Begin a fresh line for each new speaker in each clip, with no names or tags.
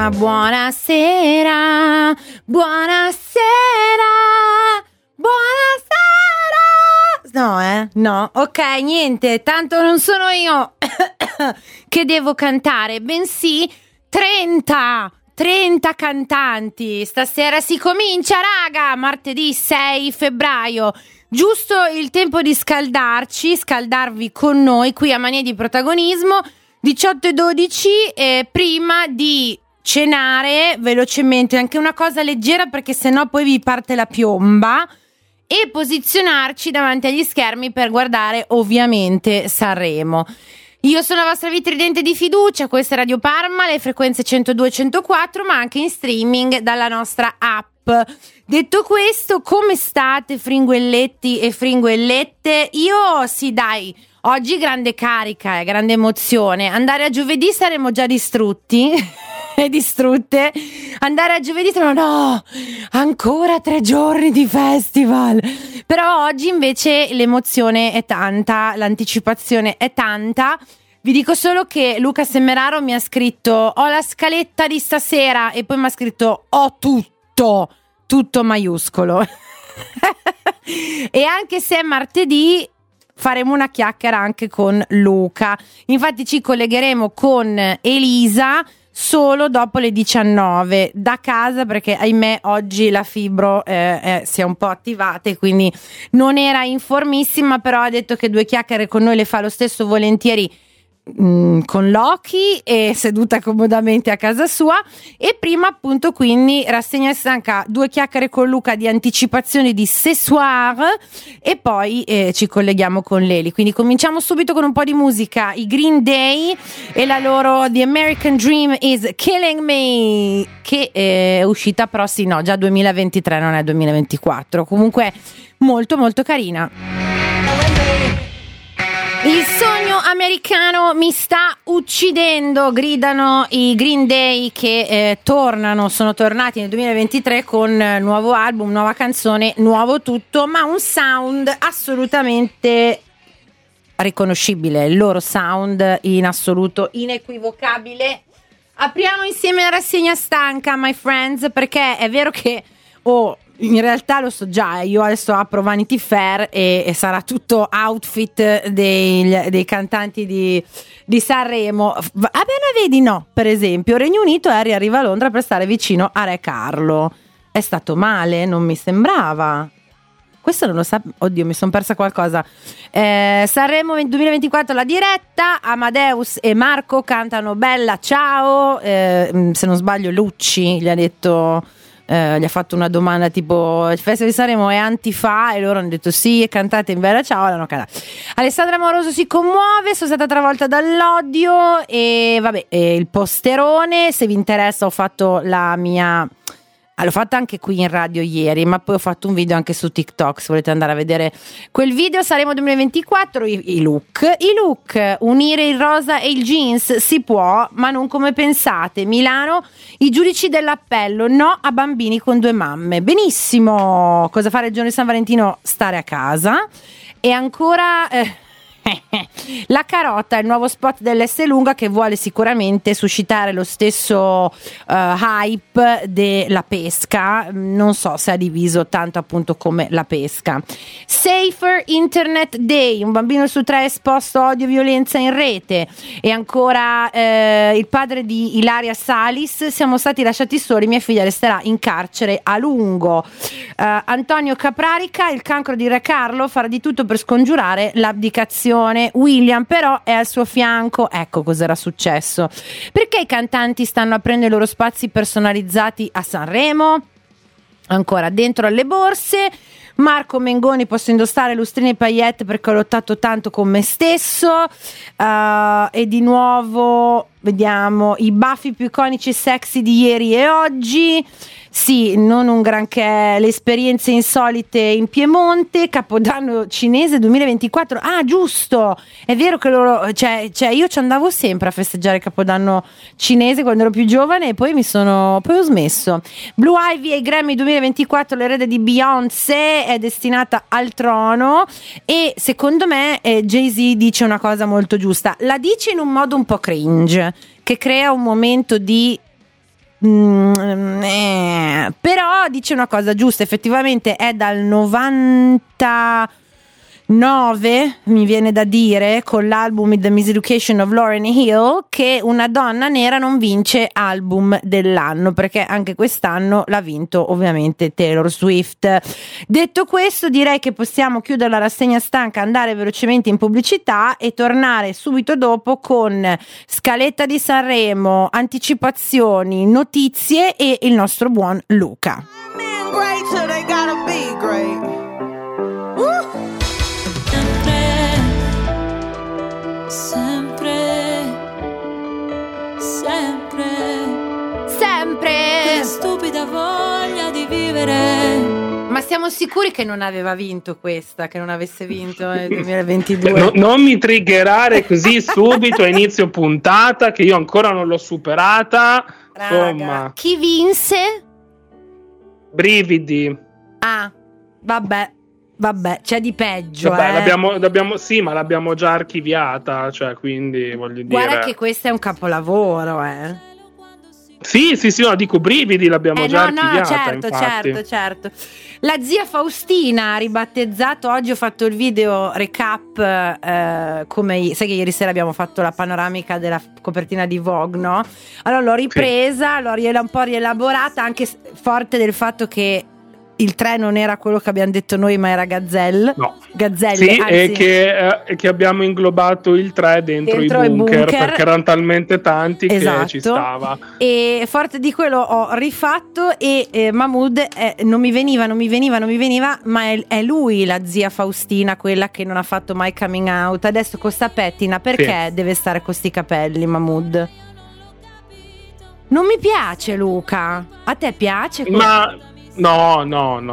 buonasera, buonasera, buonasera. No, no, ok, niente, tanto non sono io che devo cantare, bensì 30 cantanti. Stasera si comincia, raga, martedì 6 febbraio. Giusto il tempo di scaldarvi con noi qui a Mania di Protagonismo. 18:12, prima di cenare velocemente, anche una cosa leggera perché sennò poi vi parte la piomba, e posizionarci davanti agli schermi per guardare ovviamente Sanremo. Io sono la vostra vitridente di fiducia, questa è Radio Parma, le frequenze 102 e 104, ma anche in streaming dalla nostra app. Detto questo, come state fringuelletti e fringuellette? Io sì, dai, oggi grande carica, grande emozione. Andare a giovedì saremo già distrutti e distrutte. Andare a giovedì no, ancora 3 giorni di festival. Però oggi invece l'emozione è tanta, l'anticipazione è tanta. Vi dico solo che Luca Semmeraro mi ha scritto: ho la scaletta di stasera, e poi mi ha scritto: ho tutto maiuscolo. E anche se è martedì faremo una chiacchiera anche con Luca. Infatti ci collegheremo con Elisa solo dopo le 19 da casa, perché ahimè oggi la fibro si è un po' attivata e quindi non era informissima, però ha detto che 2 chiacchiere con noi le fa lo stesso volentieri con Loki, e seduta comodamente a casa sua. E prima appunto quindi rassegna stanca, 2 chiacchiere con Luca di anticipazioni di Ce Soir, e poi ci colleghiamo con Leli. Quindi cominciamo subito con un po' di musica, i Green Day e la loro The American Dream is Killing Me, che è uscita però sì, no, già 2023, non è 2024, comunque molto molto carina. Il sogno americano mi sta uccidendo, gridano i Green Day, che sono tornati nel 2023 con nuovo album, nuova canzone, nuovo tutto, ma un sound assolutamente riconoscibile, il loro sound in assoluto inequivocabile. Apriamo insieme la rassegna stanca, my friends, perché è vero che in realtà lo so già, io adesso apro Vanity Fair e sarà tutto outfit dei cantanti di Sanremo. Appena vedi, no, per esempio Regno Unito, Harry arriva a Londra per stare vicino a Re Carlo. È stato male? Non mi sembrava. Questo non lo sa. Oddio, mi sono persa qualcosa. Sanremo 2024, la diretta. Amadeus e Marco cantano Bella Ciao. Se non sbaglio Lucci gli ha detto, gli ha fatto una domanda tipo: il Festival di Sanremo è antifa? E loro hanno detto sì, e cantate in Bella Ciao, l'hanno cantata. Alessandra Moroso si commuove: sono stata travolta dall'odio. E vabbè, il posterone, se vi interessa, ho fatto la mia... l'ho fatta anche qui in radio ieri, ma poi ho fatto un video anche su TikTok, se volete andare a vedere quel video. Saremo 2024, i look, unire il rosa e il jeans si può, ma non come pensate. Milano, i giudici dell'appello, no a bambini con 2 mamme. Benissimo, cosa fare il giorno di San Valentino? Stare a casa. E ancora... La carota, il nuovo spot dell'Esselunga, che vuole sicuramente suscitare lo stesso hype della pesca. Non so se ha diviso tanto appunto come la pesca. Safer Internet Day, un bambino su 3 esposto a odio e violenza in rete. E ancora il padre di Ilaria Salis: siamo stati lasciati soli, mia figlia resterà in carcere a lungo. Antonio Caprarica: il cancro di Re Carlo farà di tutto per scongiurare l'abdicazione. William però è al suo fianco. Ecco cos'era successo. Perché i cantanti stanno aprendo i loro spazi personalizzati a Sanremo? Ancora dentro alle borse. Marco Mengoni: posso indossare lustrine e paillette perché ho lottato tanto con me stesso. E di nuovo vediamo i baffi più iconici e sexy di ieri e oggi. Sì, non un granché. Le esperienze insolite in Piemonte. Capodanno cinese 2024. Ah, giusto, è vero che loro, cioè io ci andavo sempre a festeggiare Capodanno cinese quando ero più giovane, e poi ho smesso. Blue Ivy ai Grammy 2024, l'erede di Beyoncé è destinata al trono. E secondo me Jay-Z dice una cosa molto giusta. La dice in un modo un po' cringe, che crea un momento di Però dice una cosa giusta, effettivamente è dal 99, mi viene da dire, con l'album The Miseducation of Lauryn Hill, che una donna nera non vince album dell'anno, perché anche quest'anno l'ha vinto ovviamente Taylor Swift. Detto questo, direi che possiamo chiudere la rassegna stanca, andare velocemente in pubblicità e tornare subito dopo con scaletta di Sanremo, anticipazioni, notizie e il nostro buon Luca. Sempre
che stupida voglia di vivere.
Ma siamo sicuri che non aveva vinto questa, che non avesse vinto nel 2022?
Non mi triggerare così subito a inizio puntata, che io ancora non l'ho superata.
Raga,
insomma,
chi vinse?
brividi.
Ah, vabbè, c'è di peggio.
Sì, ma l'abbiamo già archiviata, cioè, quindi voglio dire.
Guarda che questo è un capolavoro,
Sì, no, dico brividi, l'abbiamo già archiviata, infatti.
Certo. La zia Faustina ha ribattezzato, oggi ho fatto il video recap, come sai che ieri sera abbiamo fatto la panoramica della copertina di Vogue, no? Allora l'ho ripresa, l'ho un po' rielaborata, anche forte del fatto che il 3 non era quello che abbiamo detto noi, ma era Gazelle.
No.
Gazzelle,
sì,
anzi.
e che abbiamo inglobato il 3 dentro i bunker, perché erano talmente tanti,
esatto,
che ci stava.
E forte di quello ho rifatto e Mahmood non mi veniva, ma è lui la zia Faustina, quella che non ha fatto mai coming out. Adesso con sta pettina, perché deve stare con sti capelli, Mahmood? Non mi piace, Luca. A te piace?
Ma no.
Non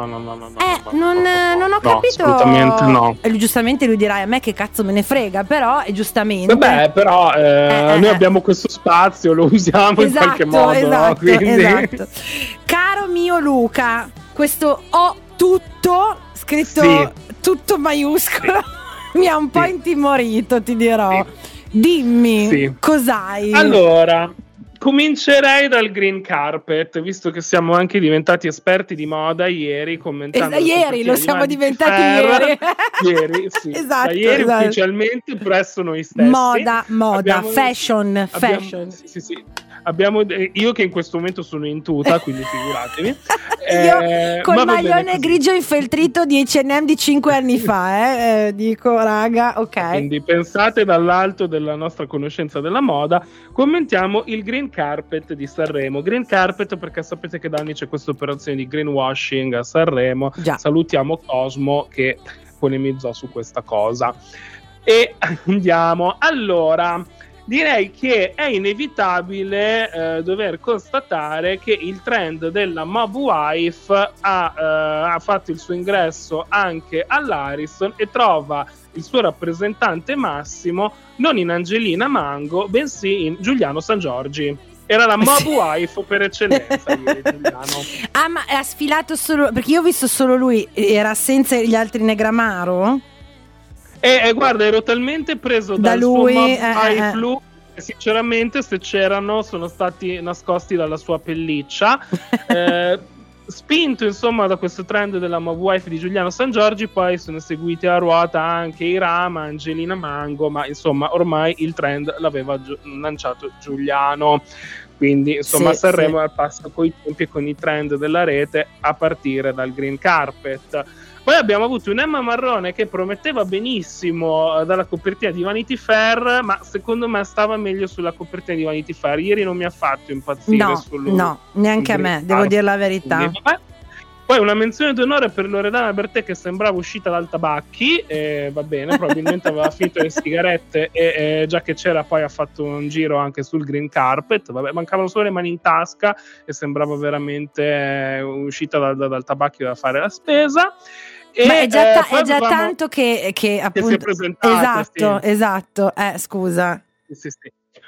ho capito.
Assolutamente no.
Giustamente lui dirà: a me che cazzo me ne frega, però è giustamente.
Vabbè, però noi abbiamo questo spazio, lo usiamo in qualche modo.
Esatto,
no? Quindi...
esatto. Caro mio Luca, questo ho tutto scritto tutto maiuscolo mi ha un po' intimorito, ti dirò. Dimmi, cos'hai?
Allora, comincerei dal green carpet, visto che siamo anche diventati esperti di moda ieri, commentando
ieri lo siamo diventati ieri.
Sì.
Esatto,
da ieri ufficialmente presso noi stessi.
Moda, fashion.
Sì. Io che in questo momento sono in tuta, quindi figuratevi.
Io col maglione grigio infeltrito di H&M di 5 anni fa, dico raga, ok.
Quindi pensate dall'alto della nostra conoscenza della moda, commentiamo il green carpet di Sanremo. Green carpet perché sapete che da anni c'è questa operazione di greenwashing a Sanremo.
Già.
Salutiamo Cosmo che polemizzò su questa cosa. E andiamo. Allora, direi che è inevitabile dover constatare che il trend della Mob Wife ha fatto il suo ingresso anche all'Ariston e trova il suo rappresentante massimo non in Angelina Mango, bensì in Giuliano Sangiorgi. Era la Mob Wife per eccellenza ieri, Giuliano.
Ah, ma ha sfilato solo... Perché io ho visto solo lui, era senza gli altri Negramaro?
Guarda, ero talmente preso
da
dal
lui,
suo Mob Wife sinceramente se c'erano sono stati nascosti dalla sua pelliccia. Spinto insomma da questo trend della Mob Wife di Giuliano Sangiorgi, poi sono seguiti a ruota anche Irama, Angelina Mango, ma insomma ormai il trend l'aveva lanciato Giuliano, quindi insomma Sanremo è al passo coi tempi e con i trend della rete a partire dal green carpet. Poi abbiamo avuto un Emma Marrone che prometteva benissimo dalla copertina di Vanity Fair, ma secondo me stava meglio sulla copertina di Vanity Fair. Ieri non mi ha fatto impazzire.
No, neanche a me, devo dire la verità.
Poi una menzione d'onore per Loredana Bertè che sembrava uscita dal tabacchi, va bene, probabilmente aveva finito le sigarette e già che c'era poi ha fatto un giro anche sul green carpet, vabbè, mancavano solo le mani in tasca e sembrava veramente uscita dal tabacchio da fare la spesa.
Ma è già tanto che appunto
si è presentata,
esatto, scusa.
Sì.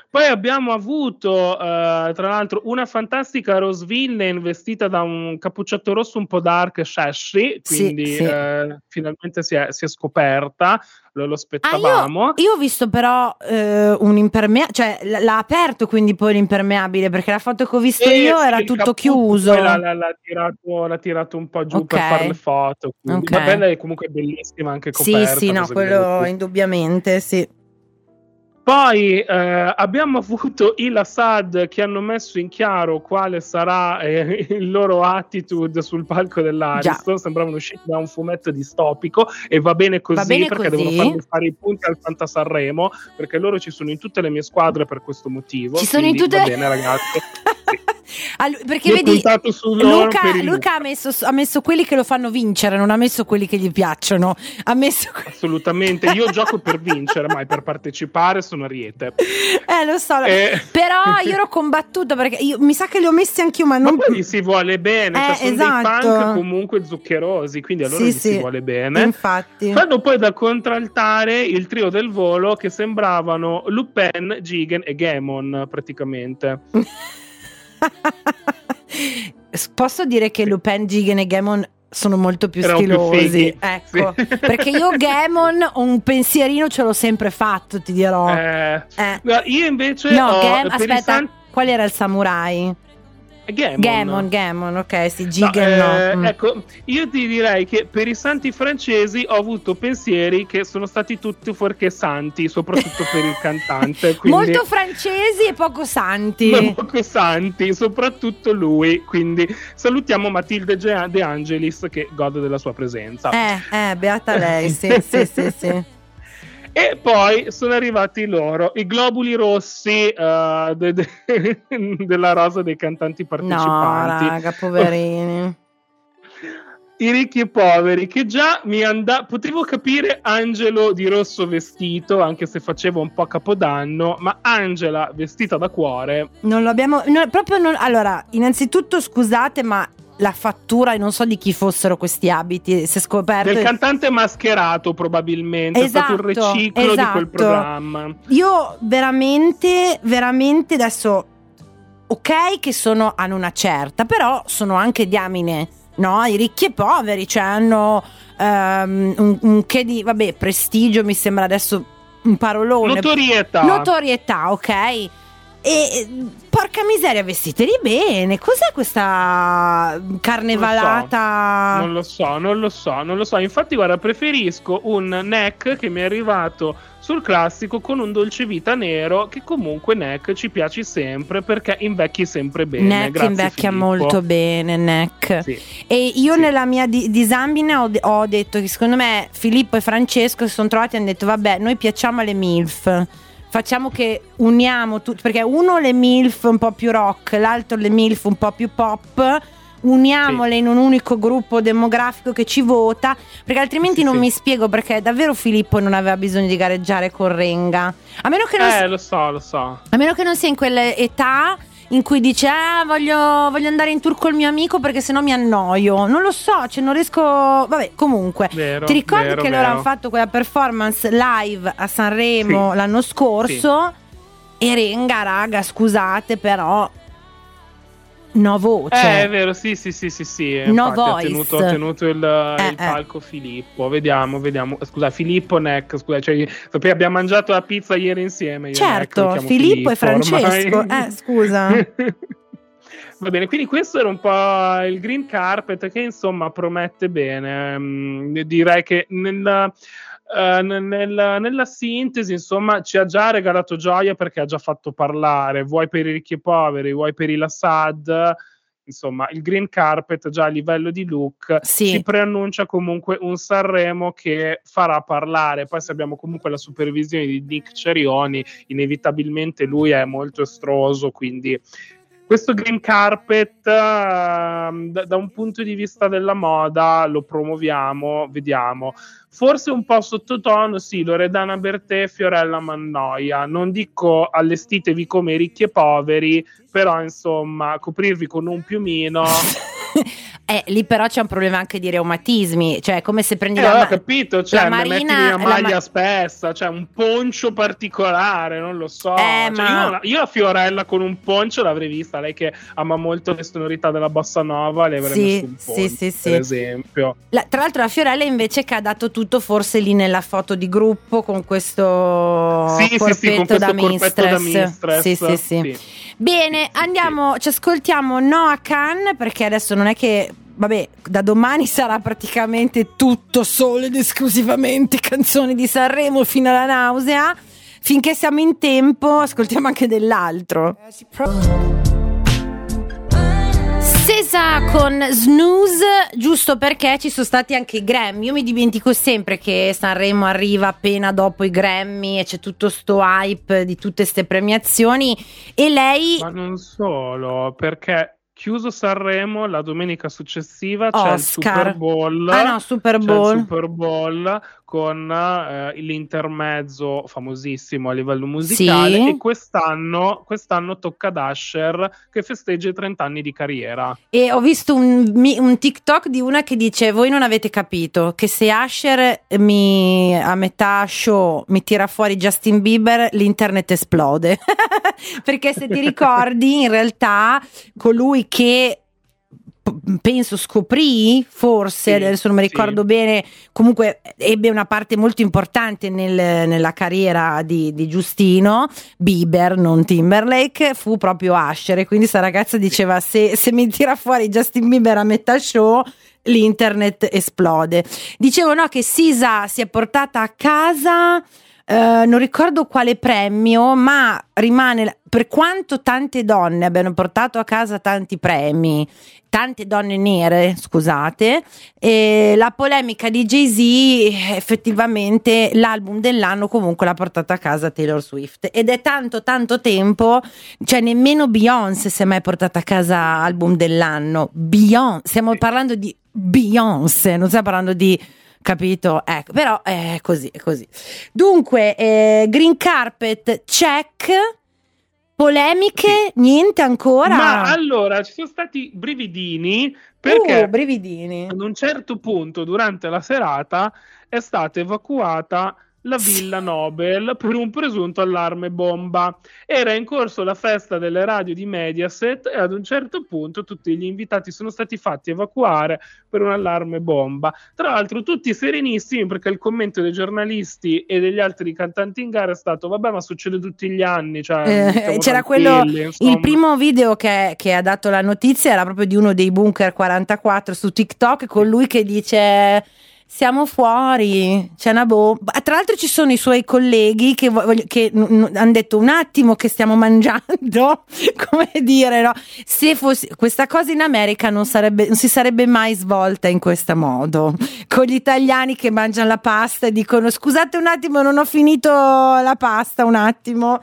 Poi abbiamo avuto, tra l'altro, una fantastica Rose Villain vestita da un cappuccetto rosso un po' dark, Shashi, quindi finalmente si è scoperta, lo aspettavamo.
Io ho visto però un impermeabile, cioè l'ha aperto quindi poi l'impermeabile, perché la foto che ho visto io era tutto chiuso.
L'ha tirato un po' giù per fare le foto. Ma bella è comunque bellissima anche coperta.
Sì, no, quello indubbiamente, sì.
Poi abbiamo avuto i Lassad che hanno messo in chiaro quale sarà il loro attitude sul palco dell'Ariston. Sembravano usciti da un fumetto distopico e va bene così, perché devono farmi fare i punti al Fantasanremo, perché loro ci sono in tutte le mie squadre per questo motivo.
Ci sono in tutte.
Va bene, ragazzi.
Perché vedi, Luca ha messo quelli che lo fanno vincere, non ha messo quelli che gli piacciono.
Assolutamente, io gioco per vincere, mai per partecipare, sono ariete.
Lo so, però io ero combattuta perché mi sa che li ho messi anch'io, ma non.
Ma poi gli si vuole bene, cioè sono dei punk comunque zuccherosi, quindi allora gli si vuole bene.
Infatti.
Fanno poi da contraltare il trio del volo che sembravano Lupin, Jigen e Gaemon praticamente.
Posso dire che Lupin, Jigen e Gaemon sono molto più stilosi, ecco, perché io Gaemon un pensierino ce l'ho sempre fatto, ti dirò.
Io invece
aspetta, qual era il samurai? Gaemon, ok, sì, Jigen no.
Ecco, io ti direi che per i santi francesi ho avuto pensieri che sono stati tutti fuorché santi, soprattutto per il cantante. Quindi
molto francesi e poco santi.
Poco santi, soprattutto lui. Quindi salutiamo Matilde De Angelis che gode della sua presenza.
Beata lei, sì.
E poi sono arrivati i globuli rossi della rosa dei cantanti partecipanti.
No, raga, poverini.
I ricchi e poveri, che già potevo capire Angelo di rosso vestito, anche se faceva un po' capodanno, ma Angela vestita da cuore.
Non lo abbiamo, allora, innanzitutto scusate, ma la fattura, non so di chi fossero questi abiti, si è scoperto
del cantante mascherato, probabilmente. Esatto, è stato un riciclo di quel programma.
Io veramente adesso, ok che hanno una certa, però sono anche diamine, no? I ricchi e poveri, cioè hanno un che di, prestigio, mi sembra adesso un parolone. Notorietà, ok. E porca miseria, vestiteli bene. Cos'è questa carnevalata?
Non lo so. Infatti, guarda, preferisco un neck che mi è arrivato sul classico con un dolce vita nero, che comunque neck ci piace sempre perché invecchi sempre bene.
Neck
Grazie,
invecchia
Filippo.
molto bene, neck.
Sì.
E io nella mia disamine ho detto che secondo me Filippo e Francesco si sono trovati e hanno detto vabbè, noi piacciamo alle MILF, facciamo che uniamo tutto, perché uno le MILF un po' più rock, l'altro le MILF un po' più pop, uniamole in un unico gruppo demografico che ci vota, perché altrimenti non mi spiego perché davvero Filippo non aveva bisogno di gareggiare con Renga, a meno che non
lo so,
a meno che non sia in quell'età in cui dice voglio andare in tour col mio amico perché sennò mi annoio, non lo so, cioè non riesco, vabbè, comunque ti ricordi che loro hanno fatto quella performance live a Sanremo l'anno scorso e Renga, raga, scusate, però no voce.
È vero, sì.
No
infatti,
voice.
Ha tenuto il palco Filippo. Vediamo. Scusa, Filippo Neck. Scusa, cioè, abbiamo mangiato la pizza ieri insieme.
Certo, Filippo e Francesco. Scusa.
Va bene, quindi questo era un po' il green carpet che insomma promette bene. Direi che nella sintesi, insomma, ci ha già regalato gioia perché ha già fatto parlare, vuoi per i ricchi e poveri, vuoi per i Lassad, insomma, il green carpet già a livello di look si preannuncia comunque un Sanremo che farà parlare. Poi se abbiamo comunque la supervisione di Nick Cerioni, inevitabilmente lui è molto estroso, quindi questo green carpet da un punto di vista della moda lo promuoviamo, vediamo. Forse un po' sottotono, sì, Loredana Bertè, Fiorella Mannoia. Non dico allestitevi come ricchi e poveri, però insomma, coprirvi con un piumino.
Lì però c'è un problema anche di reumatismi, cioè come se prendi
ho capito, cioè
la
metti
Marina,
una maglia spessa, cioè un poncio particolare, non lo so. Cioè, io la Fiorella con un poncio l'avrei vista, lei che ama molto le sonorità della bossa nova, le avrei messo un poncio, per esempio.
Tra l'altro la Fiorella invece che ha dato tutto forse lì nella foto di gruppo con questo corpetto da mistress. Sì. Bene, andiamo, ci ascoltiamo Noah Khan, perché adesso non è che, vabbè, da domani sarà praticamente tutto solo ed esclusivamente canzoni di Sanremo fino alla nausea. Finché siamo in tempo ascoltiamo anche dell'altro. Sesa con Snooze, giusto perché ci sono stati anche i Grammy. Io mi dimentico sempre che Sanremo arriva appena dopo i Grammy e c'è tutto sto hype di tutte ste premiazioni, e lei...
Ma non solo, perché chiuso Sanremo, la domenica successiva c'è il Super Bowl.
Super Bowl.
C'è il Super Bowl con l'intermezzo famosissimo a livello musicale,
sì.
E quest'anno tocca ad Usher, che festeggia i 30 anni di carriera.
E ho visto un TikTok di una che dice: voi non avete capito che se Usher a metà show mi tira fuori Justin Bieber, l'internet esplode. Perché se ti ricordi, in realtà colui che penso scoprì, forse adesso non mi ricordo bene, comunque ebbe una parte molto importante nella carriera di Giustino Bieber, non Timberlake, fu proprio Usher. E quindi sta ragazza diceva: se mi tira fuori Justin Bieber a metà show, l'internet esplode. Dicevo che Sisa si è portata a casa non ricordo quale premio, ma rimane, per quanto tante donne abbiano portato a casa tanti premi, tante donne nere, scusate, la polemica di Jay-Z, effettivamente l'album dell'anno comunque l'ha portata a casa Taylor Swift, ed è tanto tempo, cioè nemmeno Beyoncé si è mai portata a casa album dell'anno. Stiamo parlando di Beyoncé, non stiamo parlando di... Capito? Ecco, però è così. Dunque, green carpet check, polemiche, niente ancora.
Ma allora, ci sono stati brividini, perché
brividini.
ad un certo punto durante la serata è stata evacuata la Villa Nobel per un presunto allarme bomba. Era in corso la festa delle radio di Mediaset e ad un certo punto tutti gli invitati sono stati fatti evacuare per un allarme bomba. Tra l'altro tutti serenissimi, perché il commento dei giornalisti e degli altri cantanti in gara è stato: vabbè, ma succede tutti gli anni, cioè,
c'era quello, il primo video che ha dato la notizia era proprio di uno dei Bunker 44 su TikTok, con lui che dice: siamo fuori, c'è una bomba. Tra l'altro ci sono i suoi colleghi che hanno detto: un attimo che stiamo mangiando, come dire, no? Se fosse questa cosa in America non si sarebbe mai svolta in questo modo, con gli italiani che mangiano la pasta e dicono: scusate un attimo, non ho finito la pasta, un attimo.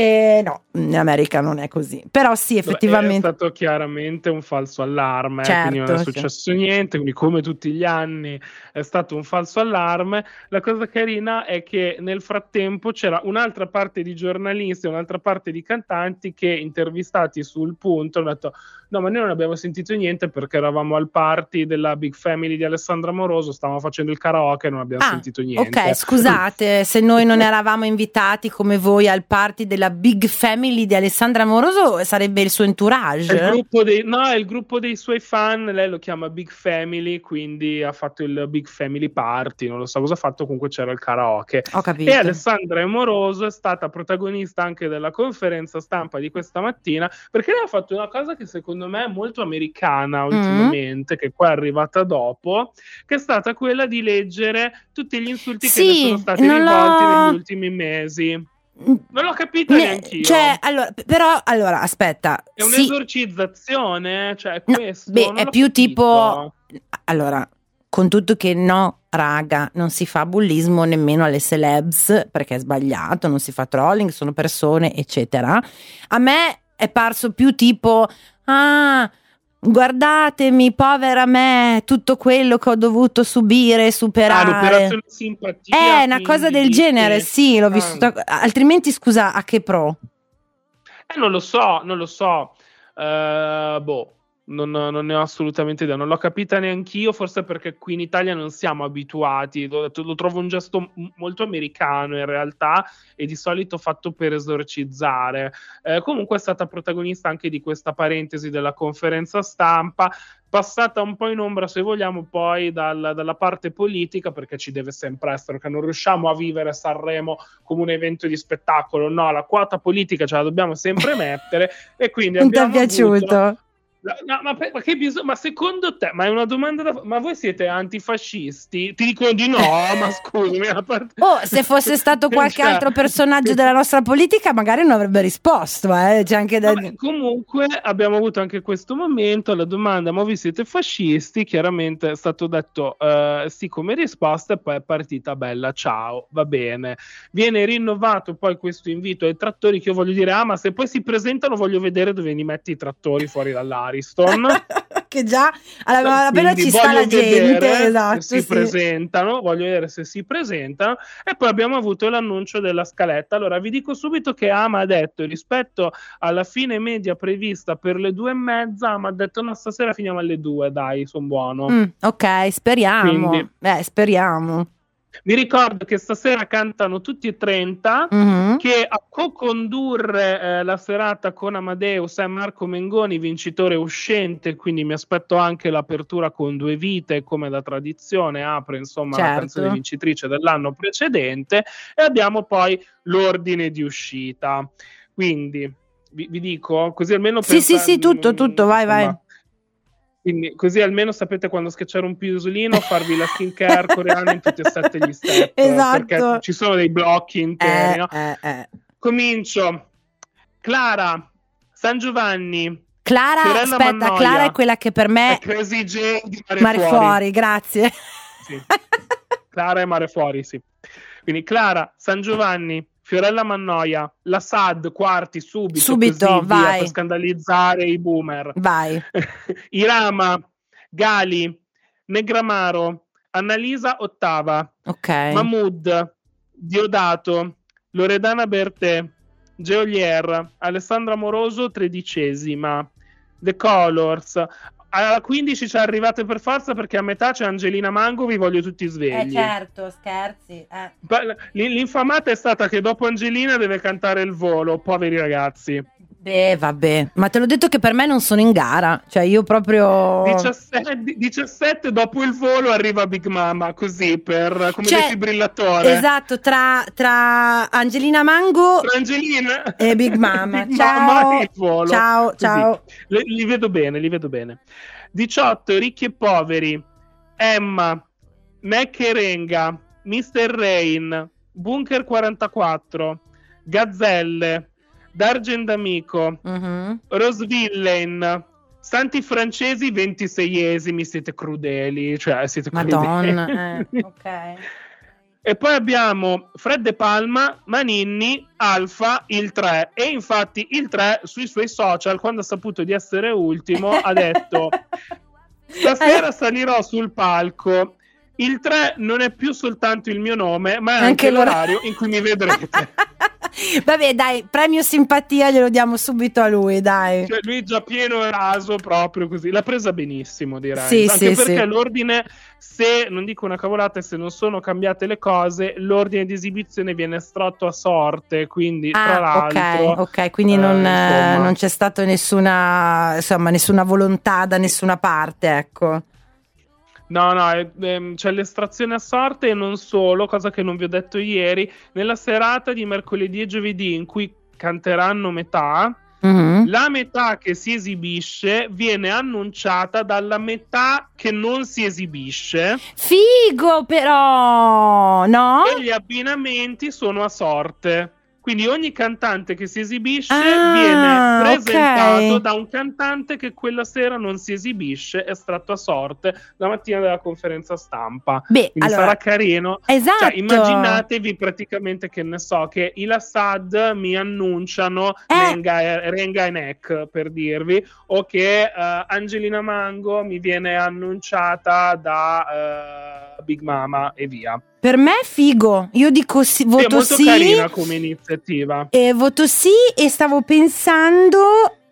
No, in America non è così, però sì, effettivamente
è stato chiaramente un falso allarme, quindi non è successo niente, quindi come tutti gli anni è stato un falso allarme. La cosa carina è che nel frattempo c'era un'altra parte di giornalisti, un'altra parte di cantanti che, intervistati sul punto, hanno detto: no, ma noi non abbiamo sentito niente perché eravamo al party della Big Family di Alessandra Moroso, stavamo facendo il karaoke e non abbiamo sentito niente.
Ok, scusate se noi non eravamo invitati come voi al party della Big Family di Alessandra Moroso, sarebbe il suo entourage?
È il gruppo dei suoi fan, lei lo chiama Big Family, quindi ha fatto il Big Family Party, non lo so cosa ha fatto, comunque c'era il karaoke.
Ho capito.
E Alessandra Moroso è stata protagonista anche della conferenza stampa di questa mattina, perché lei ha fatto una cosa che secondo me è molto americana ultimamente, che qua è arrivata dopo, che è stata quella di leggere tutti gli insulti che le sono stati rivolti negli ultimi mesi. Non l'ho capito neanch'io.
Cioè, allora, aspetta.
È un'esorcizzazione? Cioè, questo?
È più tipo... Allora, con tutto che no, raga, non si fa bullismo nemmeno alle celebs, perché è sbagliato, non si fa trolling, sono persone, eccetera. A me è parso più tipo... guardatemi, povera me, tutto quello che ho dovuto subire, superare.
L'operazione simpatia.
Una cosa del genere, sì, l'ho vissuto. Altrimenti, scusa, a che pro?
Non lo so. non ne ho assolutamente idea, non l'ho capita neanch'io, forse perché qui in Italia non siamo abituati, lo trovo un gesto molto americano in realtà e di solito fatto per esorcizzare. Comunque è stata protagonista anche di questa parentesi della conferenza stampa, passata un po' in ombra, se vogliamo, poi dalla parte politica, perché ci deve sempre essere, che non riusciamo a vivere Sanremo come un evento di spettacolo, no, la quota politica ce la dobbiamo sempre mettere, e quindi
non ti è
abbiamo
piaciuto?
avuto... No, ma che bisogno? Ma secondo te, ma è una domanda ma voi siete antifascisti? Ti dicono di no, ma scusami.
Se fosse stato qualche altro personaggio della nostra politica, magari non avrebbe risposto. C'è anche da...
Comunque abbiamo avuto anche questo momento, la domanda, ma voi siete fascisti? Chiaramente è stato detto sì come risposta, e poi è partita bella, ciao, va bene. Viene rinnovato poi questo invito ai trattori, che io voglio dire, ma se poi si presentano voglio vedere dove li metti i trattori fuori dall'Ariston.
Che già appena ci sta la gente, esatto,
se si presentano, voglio vedere se si presentano. E poi abbiamo avuto l'annuncio della scaletta. Allora vi dico subito che Ama ha detto, rispetto alla fine media prevista per le 2:30, Ama ha detto no, stasera finiamo alle 2, dai, sono buono.
Ok, speriamo.
Quindi,
speriamo.
vi ricordo che stasera cantano tutti e 30, che a co-condurre la serata con Amadeus è Marco Mengoni, vincitore uscente, quindi mi aspetto anche l'apertura con Due Vite, come da tradizione apre insomma la canzone vincitrice dell'anno precedente, e abbiamo poi l'ordine di uscita. Quindi vi dico, così almeno
sì, tutto, vai.
Quindi così almeno sapete quando schiacciare un pisolino, farvi la skincare coreana in tutti e 7 gli step.
Esatto.
Perché ci sono dei blocchi interi. No? Comincio. Clara, San Giovanni.
Clara,
Fiorella
aspetta,
Mannoia,
Clara è quella che per me
è Crazy J di
Mare Fuori, grazie.
Sì. Clara e Mare Fuori, sì. Quindi Clara, San Giovanni, Fiorella Mannoia, la SAD, quarti, subito così,
vai.
Via, per scandalizzare i boomer.
Vai.
Irama, Gali, Negramaro, Annalisa, ottava.
Ok.
Mahmood, Diodato, Loredana Bertè, Geolier, Alessandra Moroso, 13ª. The Colors. Alla 15 ci arrivate per forza, perché a metà c'è Angelina Mango, vi voglio tutti svegli.
Certo, scherzi.
L'infamata è stata che dopo Angelina deve cantare Il Volo, poveri ragazzi.
Vabbè, ma te l'ho detto che per me non sono in gara, cioè io proprio
17 dopo Il Volo arriva Big Mama, così come defibrillatore.
Esatto, tra Angelina Mango
Angelina
e Big Mama.
Big
ciao.
Mama e Il Volo.
Ciao.
Li vedo bene. 18 Ricchi e Poveri, Emma, Mac e Renga, Mr. Rain, Bunker 44, Gazzelle, D'Argent Amico, Rose Villain, Santi Francesi 26esimi, siete crudeli,
Madonna, ok.
E poi abbiamo Fred De Palma, Maninni, Alfa, il 3, e infatti il 3 sui suoi social, quando ha saputo di essere ultimo, ha detto stasera salirò sul palco, il 3 non è più soltanto il mio nome, ma è anche l'orario in cui mi vedrete.
Vabbè, dai, premio simpatia glielo diamo subito a lui, dai.
Cioè, lui già pieno e raso, proprio così. L'ha presa benissimo, direi. Anche perché l'ordine, se non dico una cavolata, se non sono cambiate le cose, l'ordine di esibizione viene estratto a sorte, quindi tra l'altro
ok, quindi non c'è stato nessuna volontà da nessuna parte, ecco.
No, c'è l'estrazione a sorte, e non solo, cosa che non vi ho detto ieri, nella serata di mercoledì e giovedì in cui canteranno metà, la metà che si esibisce viene annunciata dalla metà che non si esibisce.
Figo però, no?
E gli abbinamenti sono a sorte. Quindi ogni cantante che si esibisce viene presentato da un cantante che quella sera non si esibisce, estratto a sorte la mattina della conferenza stampa. Quindi sarà carino.
Esatto.
Cioè, immaginatevi praticamente, che ne so, che i Lassad mi annunciano Renga e Neck, per dirvi, o che Angelina Mango mi viene annunciata da Big Mama e via.
Per me è figo, io dico sì, voto
sì. È molto carina come iniziativa.
Voto sì, e stavo pensando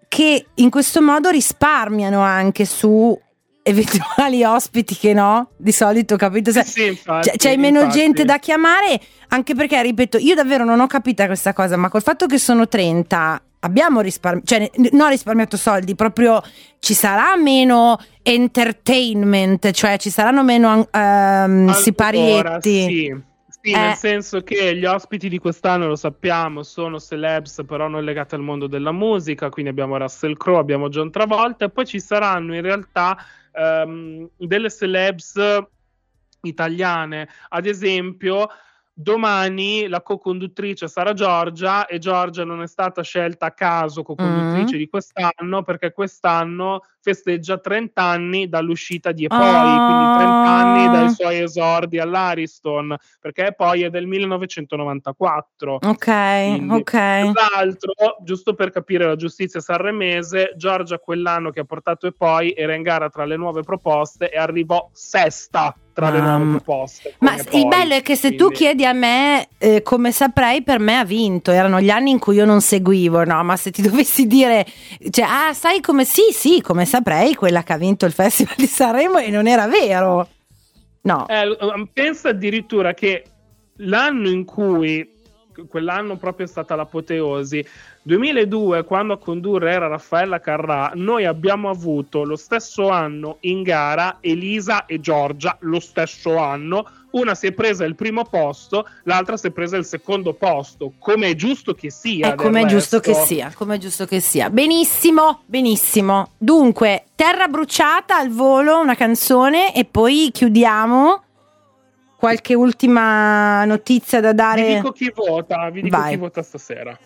che in questo modo risparmiano anche su eventuali ospiti che no, di solito, capito?
Sì, infatti,
c'hai meno gente da chiamare, anche perché, ripeto, io davvero non ho capito questa cosa, ma col fatto che sono 30 abbiamo risparmiato soldi, proprio ci sarà meno entertainment, cioè ci saranno meno siparietti.
Sì, nel senso che gli ospiti di quest'anno, lo sappiamo, sono celebs però non legati al mondo della musica, quindi abbiamo Russell Crowe, abbiamo John Travolta, e poi ci saranno in realtà delle celebs italiane. Ad esempio, domani la co-conduttrice sarà Giorgia, e Giorgia non è stata scelta a caso co-conduttrice di quest'anno, perché quest'anno festeggia 30 anni dall'uscita di E poi, quindi 30 anni dai suoi esordi all'Ariston, perché poi è del 1994. Quindi, tra l'altro, giusto per capire la giustizia sanremese, Giorgia quell'anno che ha portato E poi era in gara tra le nuove proposte e arrivò sesta tra le nuove proposte.
Ma il bello è che se tu chiedi a me come saprei, per me ha vinto. Erano gli anni in cui io non seguivo, no? Ma se ti dovessi dire, cioè, sai come? Sì, come saprei, quella che ha vinto il Festival di Sanremo, e non era vero. No.
Pensa addirittura che l'anno in cui, quell'anno proprio è stata l'apoteosi, 2002, quando a condurre era Raffaella Carrà, noi abbiamo avuto lo stesso anno in gara Elisa e Giorgia, lo stesso anno. Una si è presa il primo posto, l'altra si è presa il secondo posto, come è giusto che sia.
Come è giusto che sia. Benissimo. Dunque, Terra bruciata al volo, una canzone, e poi chiudiamo. Qualche ultima notizia da dare?
Vi dico chi vota stasera.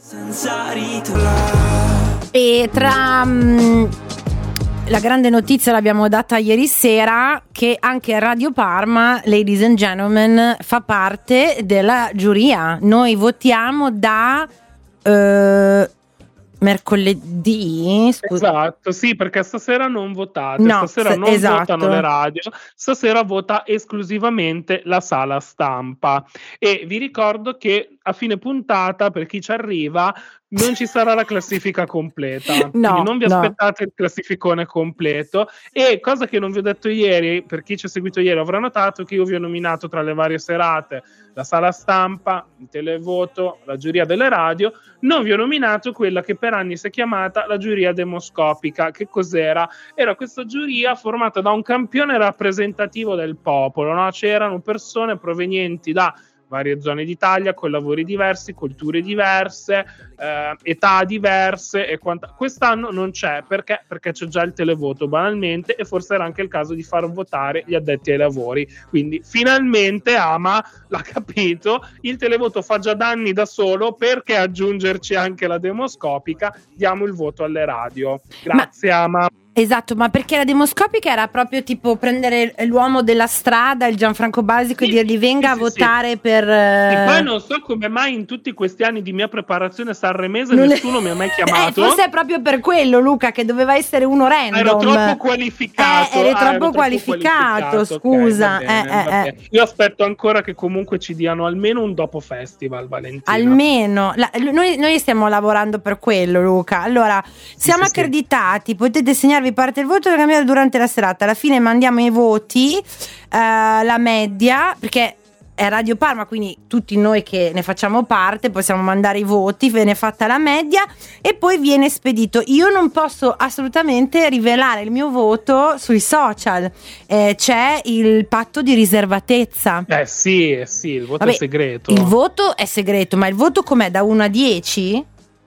E tra la grande notizia l'abbiamo data ieri sera, che anche Radio Parma, ladies and gentlemen, fa parte della giuria. Noi votiamo da mercoledì.
Esatto, sì, perché stasera non votate, stasera non votano le radio, stasera vota esclusivamente la sala stampa. E vi ricordo che a fine puntata, per chi ci arriva, non ci sarà la classifica completa, quindi non vi aspettate il classificone completo. E cosa che non vi ho detto ieri, per chi ci ha seguito ieri avrà notato che io vi ho nominato tra le varie serate la sala stampa, il televoto, la giuria delle radio. Non vi ho nominato quella che per anni si è chiamata la giuria demoscopica. Che cos'era? Era questa giuria formata da un campione rappresentativo del popolo, no? C'erano persone provenienti da varie zone d'Italia, con lavori diversi, culture diverse, età diverse, e quest'anno non c'è, perché c'è già il televoto, banalmente, e forse era anche il caso di far votare gli addetti ai lavori. Quindi finalmente Ama l'ha capito, il televoto fa già danni da solo, perché aggiungerci anche la demoscopica? Diamo il voto alle radio. Grazie Ama.
Esatto, ma perché la demoscopica era proprio tipo prendere l'uomo della strada, il Gianfranco Basico, e dirgli venga a votare per...
E poi non so come mai in tutti questi anni di mia preparazione sanremese nessuno mi ha mai chiamato.
Forse è proprio per quello, Luca, che doveva essere uno random.
Ero troppo qualificato.
Eri troppo qualificato, scusa.
Okay, va bene. Io aspetto ancora che comunque ci diano almeno un dopo festival, Valentina.
Almeno. Noi stiamo lavorando per quello, Luca. Allora, siamo accreditati, potete segnarvi parte del voto da cambiare durante la serata. Alla fine mandiamo i voti, la media, perché è Radio Parma, quindi tutti noi che ne facciamo parte possiamo mandare i voti, viene fatta la media e poi viene spedito. Io non posso assolutamente rivelare il mio voto sui social, c'è il patto di riservatezza.
Sì, il voto è segreto.
Il voto è segreto, ma il voto com'è, da 1 a 10?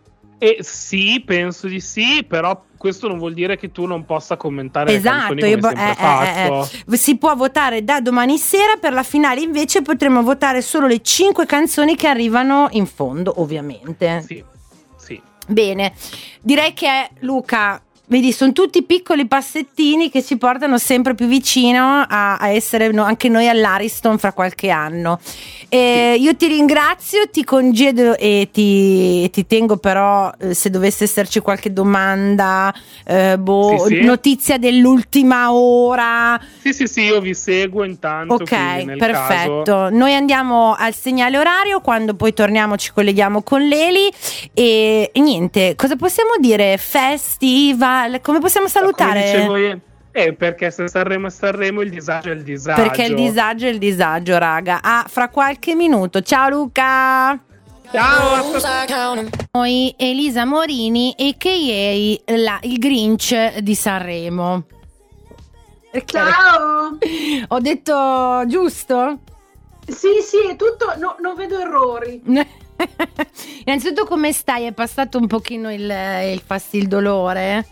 Sì, penso di sì, però questo non vuol dire che tu non possa commentare le canzoni come sempre fatto.
Si può votare da domani sera. Per la finale invece potremo votare solo le 5 canzoni che arrivano in fondo, ovviamente.
Sì.
Bene, direi che Luca, Vedi, sono tutti piccoli passettini che ci portano sempre più vicino a essere anche noi all'Ariston fra qualche anno. Io ti ringrazio, ti congedo e ti tengo, però se dovesse esserci qualche domanda,
Sì.
notizia dell'ultima ora.
Sì, io vi seguo intanto.
Ok,
nel
perfetto.
caso...
Noi andiamo al segnale orario, quando poi torniamo ci colleghiamo con Leli e niente, cosa possiamo dire? Festival, come possiamo salutare?
Come dicevo io, perché se Sanremo è Sanremo, il disagio è il disagio.
Perché il disagio è il disagio, raga. Fra qualche minuto. Ciao Luca.
Ciao.
Noi Elisa Morini a.k.a. il Grinch di Sanremo.
Ciao.
Ho detto giusto?
Sì, è tutto, non vedo errori.
Innanzitutto come stai? È passato un pochino il dolore?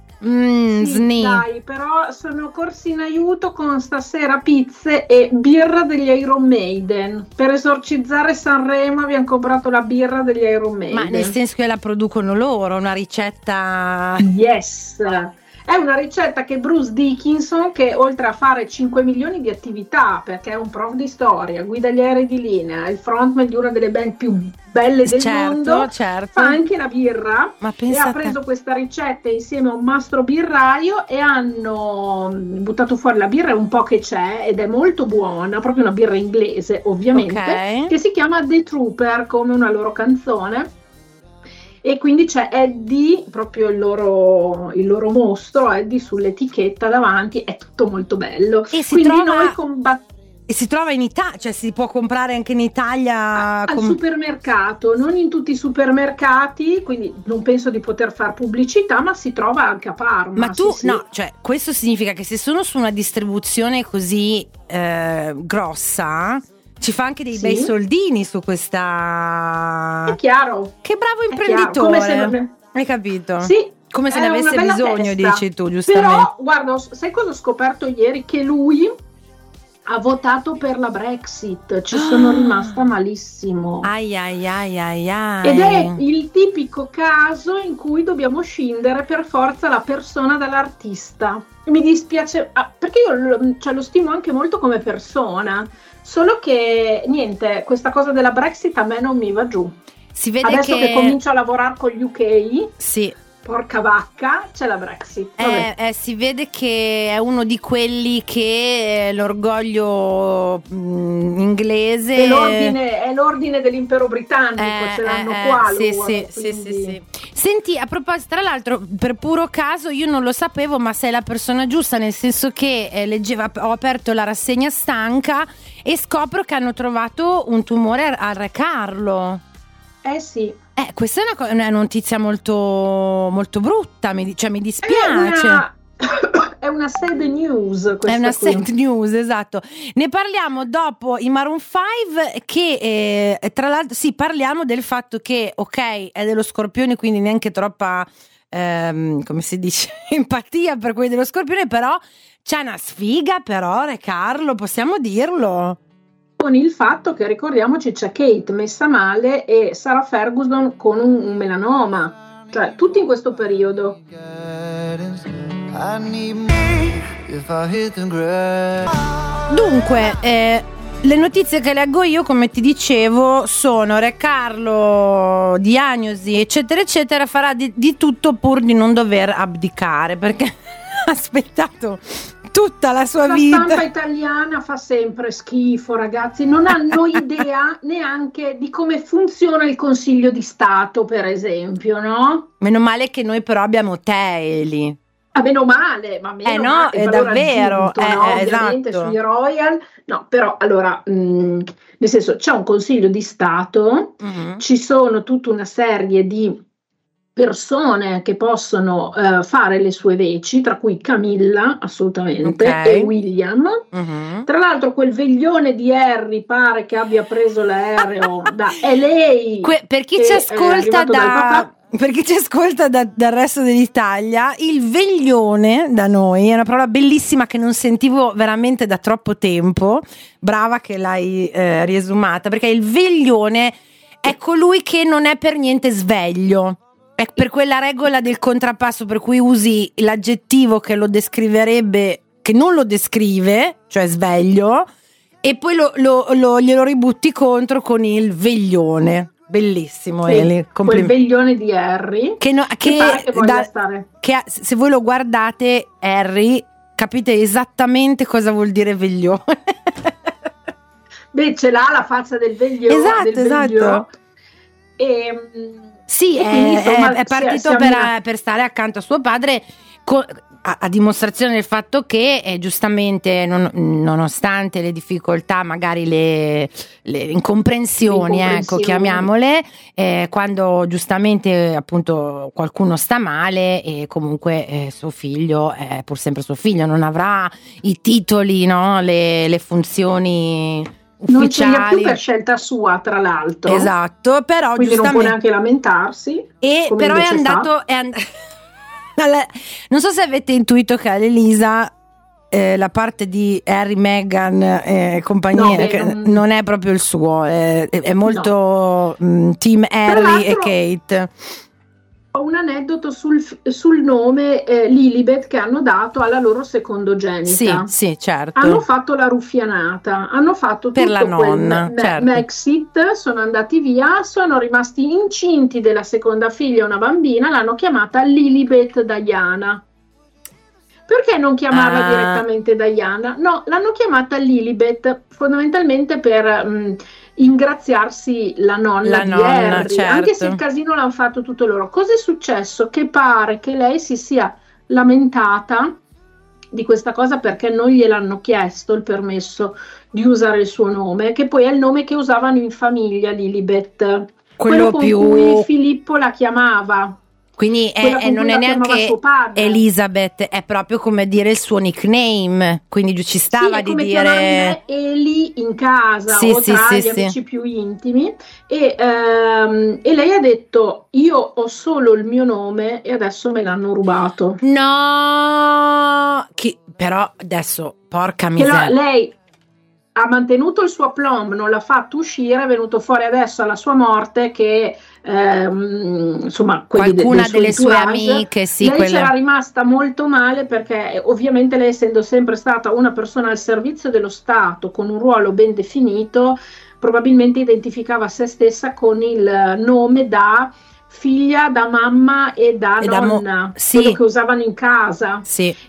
Sì, dai, però sono corsi in aiuto con stasera pizze e birra degli Iron Maiden. Per esorcizzare Sanremo abbiamo comprato la birra degli Iron Maiden.
Ma nel senso che la producono loro, una ricetta...
Yes! È una ricetta che Bruce Dickinson, che oltre a fare 5 milioni di attività, perché è un prof di storia, guida gli aerei di linea, il frontman di una delle band più belle del mondo, fa anche la birra. E ha preso questa ricetta insieme a un mastro birraio e hanno buttato fuori la birra un po' che c'è, ed è molto buona, proprio una birra inglese ovviamente, che si chiama The Trooper, come una loro canzone. E quindi c'è Eddie, proprio il loro mostro, Eddie sull'etichetta davanti, è tutto molto bello.
E si trova in Italia, cioè si può comprare anche in Italia?
Al supermercato, non in tutti i supermercati, quindi non penso di poter fare pubblicità, ma si trova anche a Parma.
Ma tu,
sì.
no, cioè questo significa che se sono su una distribuzione così grossa... Ci fa anche dei bei soldini su questa...
È chiaro.
Che bravo imprenditore. Hai capito?
Sì.
Come se ne avesse bisogno, dici tu, giustamente.
Però, guarda, sai cosa ho scoperto ieri? Che lui ha votato per la Brexit. Ci sono rimasta malissimo.
Ai.
Ed è il tipico caso in cui dobbiamo scindere per forza la persona dall'artista. Mi dispiace, perché io lo stimo anche molto come persona. Solo che niente, questa cosa della Brexit a me non mi va giù.
Si vede
adesso che comincio a lavorare con gli UK,
sì.
Porca vacca, c'è la Brexit.
Si vede che è uno di quelli che l'orgoglio inglese
è l'ordine dell'impero britannico, ce l'hanno qua loro,
sì. Senti, a proposito, tra l'altro, per puro caso io non lo sapevo, ma sei la persona giusta, nel senso che ho aperto la rassegna stanca e scopro che hanno trovato un tumore al Re Carlo.
Sì.
Questa è una notizia molto, molto brutta, mi dispiace.
È una sad news.
È una sad news, esatto. Ne parliamo dopo i Maroon 5, che tra l'altro parliamo del fatto che è dello Scorpione, quindi neanche troppa come si dice, empatia per quelli dello Scorpione, però c'è una sfiga, però Re Carlo, possiamo dirlo.
Con il fatto che, ricordiamoci, c'è Kate messa male e Sarah Ferguson con un melanoma, cioè tutti in questo periodo.
Dunque, le notizie che leggo io, come ti dicevo, sono Re Carlo, diagnosi, eccetera eccetera, farà di tutto pur di non dover abdicare, perché ha aspettato tutta la sua vita.
La stampa italiana fa sempre schifo, ragazzi, non hanno idea neanche di come funziona il Consiglio di Stato, per esempio, no?
Meno male che noi però abbiamo te, Eli.
Meno male, ma meno male,
è davvero,
aggiunto, no? Ovviamente
esatto.
Sui royal, no, però allora, nel senso, c'è un Consiglio di Stato, ci sono tutta una serie di persone che possono fare le sue veci, tra cui Camilla, assolutamente, e William. Tra l'altro quel veglione di Harry pare che abbia preso l'aereo da LA.
Per chi ci ascolta dal resto dell'Italia, il veglione da noi è una parola bellissima che non sentivo veramente da troppo tempo. Brava che l'hai riesumata, perché il veglione è colui che non è per niente sveglio. È per quella regola del contrappasso per cui usi l'aggettivo che lo descriverebbe, che non lo descrive, cioè sveglio, e poi glielo ributti contro con il veglione. Bellissimo, Eli.
Quel veglione di Harry
che se voi lo guardate, Harry, capite esattamente cosa vuol dire veglione.
Beh, ce l'ha la faccia del veglione.
Esatto. Sì, è partito per stare accanto a suo padre, a dimostrazione del fatto che giustamente nonostante le difficoltà, magari le incomprensioni, ecco, chiamiamole, quando giustamente appunto qualcuno sta male, e comunque suo figlio è pur sempre suo figlio, non avrà i titoli, no? le funzioni ufficiali.
Non ce li ha più per scelta sua, tra l'altro.
Esatto, però
quindi non può neanche lamentarsi.
Però è andato non so se avete intuito che all'Elisa la parte di Harry, Meghan e compagnia non è proprio il suo, è molto team Harry e Kate.
Ho un aneddoto sul nome Lilibet che hanno dato alla loro secondogenita.
Sì, certo.
Hanno fatto la ruffianata, hanno fatto
per
tutto
la nonna, certo.
Maxit, sono andati via, sono rimasti incinti della seconda figlia, una bambina, l'hanno chiamata Lilibet Diana. Perché non chiamarla direttamente Diana? No, l'hanno chiamata Lilibet fondamentalmente per ingraziarsi la nonna di Harry,
certo.
Anche se il casino l'hanno fatto tutto loro. Cosa è successo? Che pare che lei si sia lamentata di questa cosa perché non gliel'hanno chiesto il permesso di usare il suo nome, che poi è il nome che usavano in famiglia, Lilibet, quello con cui Filippo la chiamava.
Quindi non è neanche Elizabeth, è proprio come dire il suo nickname, quindi ci stava di dire
Eli in casa o tra gli amici più intimi, e lei ha detto: io ho solo il mio nome e adesso me l'hanno rubato.
No, però adesso porca miseria.
Lei ha mantenuto il suo aplomb, non l'ha fatto uscire, è venuto fuori adesso alla sua morte che insomma
qualcuna delle sue amiche
lei c'era rimasta molto male, perché ovviamente lei, essendo sempre stata una persona al servizio dello Stato con un ruolo ben definito, probabilmente identificava se stessa con il nome da figlia, da mamma e da nonna, quello che usavano in casa,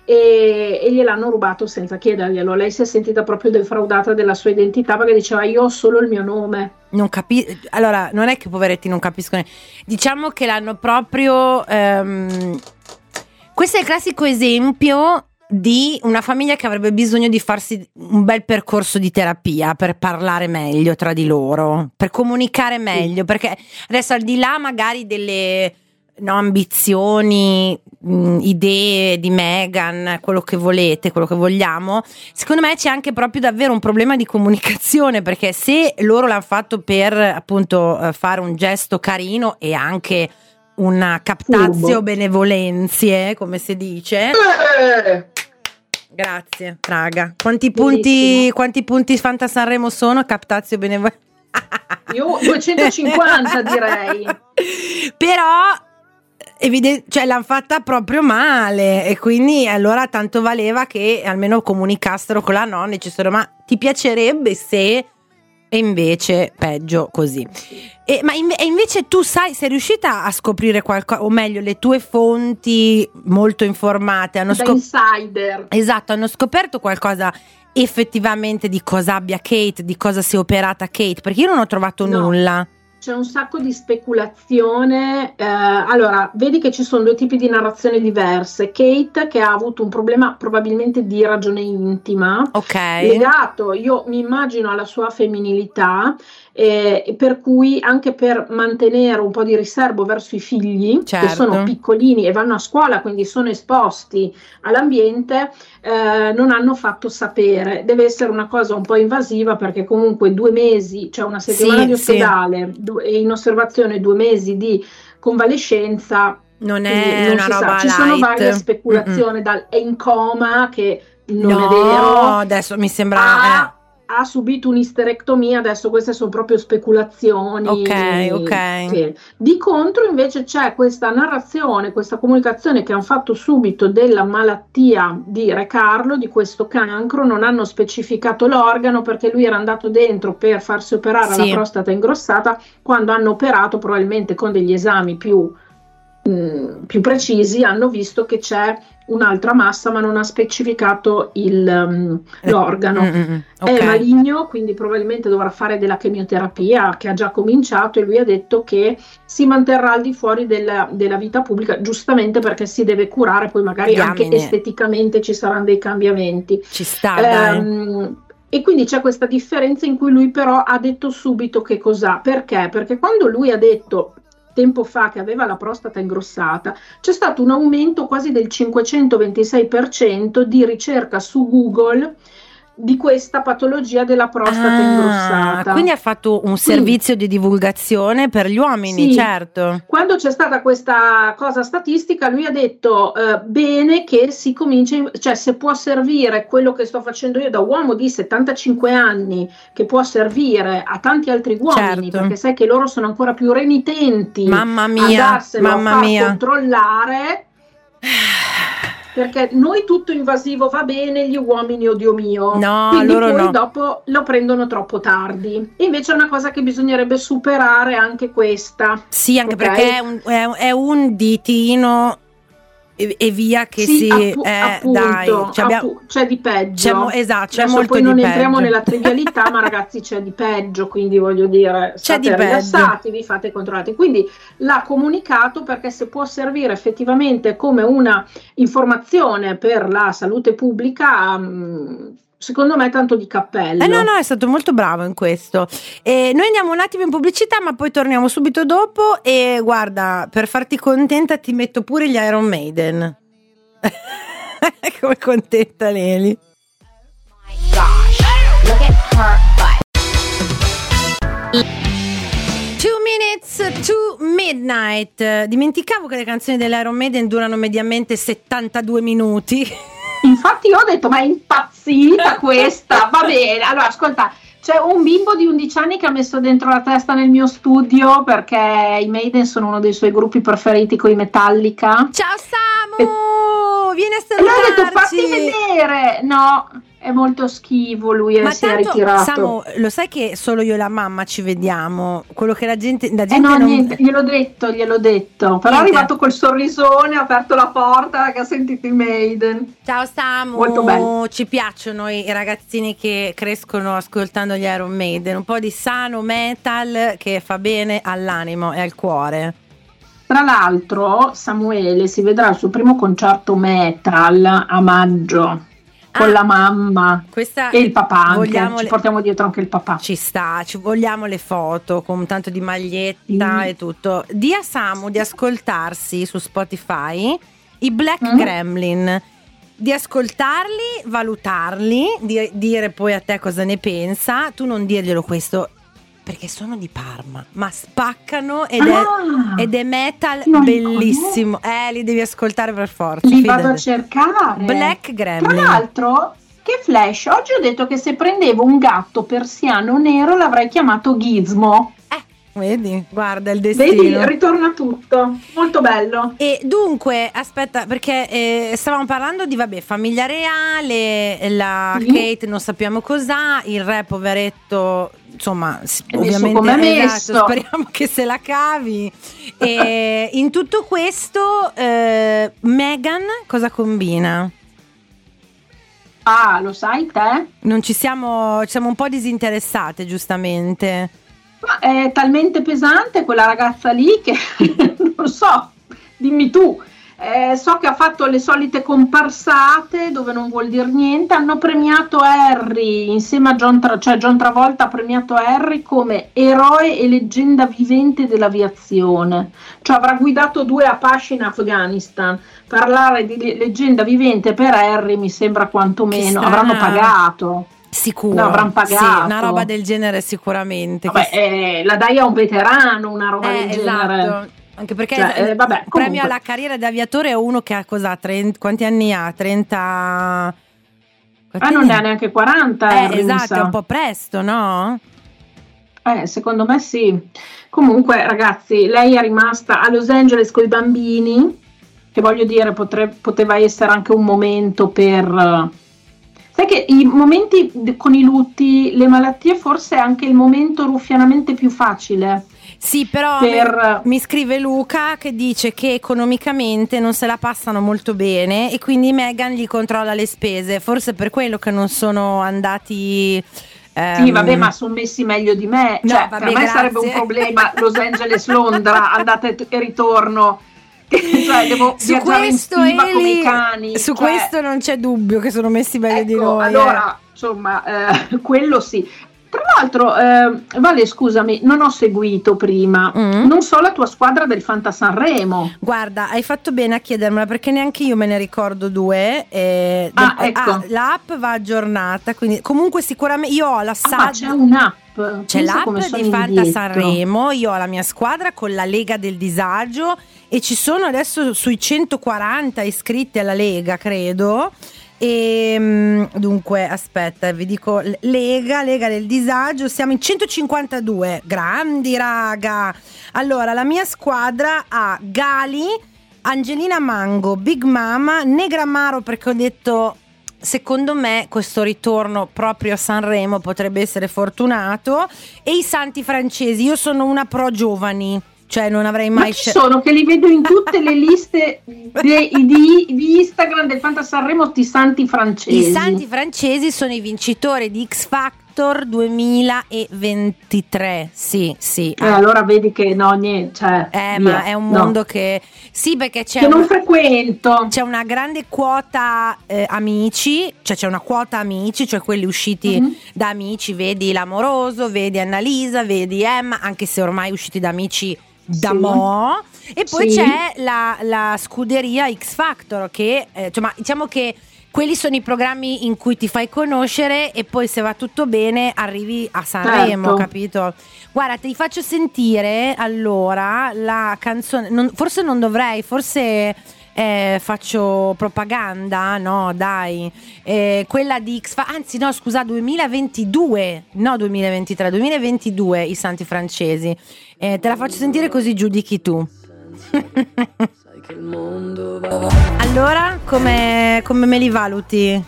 e gliel'hanno rubato senza chiederglielo. Lei si è sentita proprio defraudata della sua identità, perché diceva: io ho solo il mio nome.
Allora, non è che poveretti non capiscono, diciamo che l'hanno proprio questo è il classico esempio di una famiglia che avrebbe bisogno di farsi un bel percorso di terapia per parlare meglio tra di loro, per comunicare meglio, perché adesso, al di là magari delle ambizioni, idee di Meghan, quello che volete, quello che vogliamo, secondo me c'è anche proprio davvero un problema di comunicazione, perché se loro l'hanno fatto per appunto fare un gesto carino e anche una captatio benevolenzie, come si dice. Grazie, raga. Quanti punti Fanta Sanremo sono? Captatio benevolenze.
Io 250 direi.
Però cioè l'hanno fatta proprio male, e quindi allora tanto valeva che almeno comunicassero con la nonna, dicessero: ma ti piacerebbe se... E invece peggio così. E invece tu sei riuscita a scoprire qualcosa, o meglio le tue fonti molto informate hanno
insider.
Esatto, hanno scoperto qualcosa effettivamente di cosa abbia Kate, di cosa si è operata Kate, perché io non ho trovato nulla.
C'è un sacco di speculazione. Allora, vedi che ci sono due tipi di narrazioni diverse. Kate, che ha avuto un problema probabilmente di ragione intima, legato, io mi immagino, alla sua femminilità, per cui anche per mantenere un po' di riservo verso i figli, che sono piccolini e vanno a scuola, quindi sono esposti all'ambiente, non hanno fatto sapere. Deve essere una cosa un po' invasiva, perché comunque 2 mesi, cioè una settimana di ospedale, in osservazione, 2 mesi di convalescenza,
non è una roba light.
Ci sono varie speculazioni, dal è in coma, che non è vero,
adesso mi sembra
ha subito un'isterectomia, adesso queste sono proprio speculazioni.
Ok.
Sì. Di contro invece c'è questa narrazione, questa comunicazione che hanno fatto subito della malattia di Re Carlo, di questo cancro, non hanno specificato l'organo perché lui era andato dentro per farsi operare la prostata ingrossata, quando hanno operato probabilmente con degli esami più precisi hanno visto che c'è un'altra massa ma non ha specificato l'organo.
Okay.
È maligno, quindi probabilmente dovrà fare della chemioterapia che ha già cominciato, e lui ha detto che si manterrà al di fuori della vita pubblica, giustamente perché si deve curare, poi magari anche esteticamente ci saranno dei cambiamenti.
Ci sta, dai.
E quindi c'è questa differenza in cui lui però ha detto subito che cos'ha. Perché? Perché quando lui ha detto tempo fa che aveva la prostata ingrossata, c'è stato un aumento quasi del 526% di ricerca su Google di questa patologia della prostata ingrossata.
Quindi ha fatto un servizio di divulgazione per gli uomini, certo.
Quando c'è stata questa cosa statistica, lui ha detto bene che si comincia, cioè se può servire quello che sto facendo io da uomo di 75 anni, che può servire a tanti altri uomini, perché sai che loro sono ancora più renitenti a darselo a far controllare. Perché noi tutto invasivo va bene, gli uomini, oh Dio mio, quindi poi dopo lo prendono troppo tardi. E invece è una cosa che bisognerebbe superare anche questa.
Sì, anche perché è un ditino e via che
appunto, c'è di peggio.
Esatto, c'è
adesso
molto
poi
di
non
peggio.
entriamo nella trivialità, ma ragazzi c'è di peggio, quindi voglio dire, state rilassati, vi fate controllati. Quindi l'ha comunicato perché se può servire effettivamente come una informazione per la salute pubblica, secondo me tanto di cappello.
No, è stato molto bravo in questo. Noi andiamo un attimo in pubblicità, ma poi torniamo subito dopo. E guarda, per farti contenta ti metto pure gli Iron Maiden. Come contenta Leli. Look at her butt. 2 minutes to midnight. Dimenticavo che le canzoni dell'Iron Maiden durano mediamente 72 minuti.
Infatti io ho detto, ma è impazzita questa, va bene. Allora ascolta, c'è un bimbo di 11 anni che ha messo dentro la testa nel mio studio perché i Maiden sono uno dei suoi gruppi preferiti con i Metallica.
Ciao Samu, vieni a salutarci.
E lui ha detto, fatti vedere. No, è molto schivo, lui si è ritirato.
Samu, lo sai che solo io e la mamma ci vediamo? Quello che la gente
no,
non...
niente, gliel'ho detto. Però niente. È arrivato col sorrisone, ha aperto la porta, che ha sentito i Maiden.
Ciao Samu,
molto bello.
Ci piacciono i ragazzini che crescono ascoltando gli Iron Maiden, un po' di sano metal che fa bene all'animo e al cuore.
Tra l'altro Samuele si vedrà il suo primo concerto metal a maggio. Con la mamma e il papà anche. Ci portiamo dietro anche il papà.
Ci sta, ci vogliamo le foto con tanto di maglietta e tutto. Di a Samu di ascoltarsi su Spotify i Black Gremlin, di ascoltarli, valutarli, di dire poi a te cosa ne pensa. Tu non dirglielo questo perché sono di Parma, ma spaccano ed è metal bellissimo. Li devi ascoltare per forza.
Li vado a cercare.
Black Gremlin.
Tra l'altro, che flash, oggi ho detto che se prendevo un gatto persiano nero l'avrei chiamato Gizmo.
Vedi, guarda il destino.
Vedi, ritorna tutto, molto bello.
E dunque, aspetta, perché stavamo parlando di, famiglia reale, la Kate non sappiamo cos'ha, il re poveretto, insomma, ovviamente
come messo.
Speriamo che se la cavi. E in tutto questo Meghan cosa combina?
Lo sai te?
Non siamo un po' disinteressate, giustamente.
Ma è talmente pesante quella ragazza lì che non so, dimmi tu. So che ha fatto le solite comparsate dove non vuol dire niente. Hanno premiato Harry insieme a John Travolta ha premiato Harry come eroe e leggenda vivente dell'aviazione. Cioè avrà guidato 2 Apache in Afghanistan. Parlare di leggenda vivente per Harry mi sembra quantomeno. Avranno pagato.
Sicuro,
avranno pagato.
Sì, una roba del genere sicuramente.
La dai a un veterano una roba del genere.
Esatto. Anche perché il premio alla carriera d'aviatore è uno che ha quanti anni ha? 30.
Non ne ha neanche 40.
Esatto, è un po' presto, no?
Secondo me sì. Comunque, ragazzi, lei è rimasta a Los Angeles con i bambini, che voglio dire, poteva essere anche un momento per... Sai che i momenti con i lutti, le malattie, forse è anche il momento ruffianamente più facile.
Sì, però mi scrive Luca che dice che economicamente non se la passano molto bene e quindi Meghan gli controlla le spese, forse per quello che non sono andati...
Sì, vabbè, ma sono messi meglio di me.
No,
per me sarebbe un problema Los Angeles-Londra, andata e ritorno. Cioè, devo viaggiare in stiva come i cani.
Su questo non c'è dubbio che sono messi meglio di noi.
Allora, insomma, quello sì. Tra l'altro, Vale, scusami, non ho seguito prima, non so la tua squadra del Fanta Sanremo.
Guarda, hai fatto bene a chiedermela perché neanche io me ne ricordo due.
Ecco.
L'app va aggiornata, quindi comunque sicuramente io ho la
ma c'è un'app.
C'è l'app di Fanta Sanremo, io ho la mia squadra con la Lega del Disagio e ci sono adesso sui 140 iscritti alla Lega, credo. E dunque aspetta, vi dico Lega del Disagio, siamo in 152, grandi raga. Allora la mia squadra ha Gali, Angelina Mango, Big Mama, Negramaro, perché ho detto secondo me questo ritorno proprio a Sanremo potrebbe essere fortunato, e i Santi Francesi. Io sono una pro giovani, cioè non avrei mai...
Ma ci sono, che li vedo in tutte le liste di Instagram del Fanta Sanremo, i Santi Francesi.
I Santi Francesi sono i vincitori di X Factor 2023. Sì.
Allora vedi che no, niente, cioè,
ma è un mondo che... Sì, perché
che non frequento.
C'è una grande quota amici, cioè c'è una quota amici, cioè quelli usciti da amici, vedi L'Amoroso, vedi Annalisa, vedi Emma, anche se ormai usciti da amici da mo', e poi c'è la scuderia X Factor che ma diciamo che quelli sono i programmi in cui ti fai conoscere e poi se va tutto bene arrivi a Sanremo, capito? Guarda, ti faccio sentire allora la canzone, forse non dovrei, forse faccio propaganda, no dai, quella di anzi no scusa, 2022, no 2023, 2022 i Santi Francesi, te la faccio sentire così giudichi tu. Allora come me li valuti?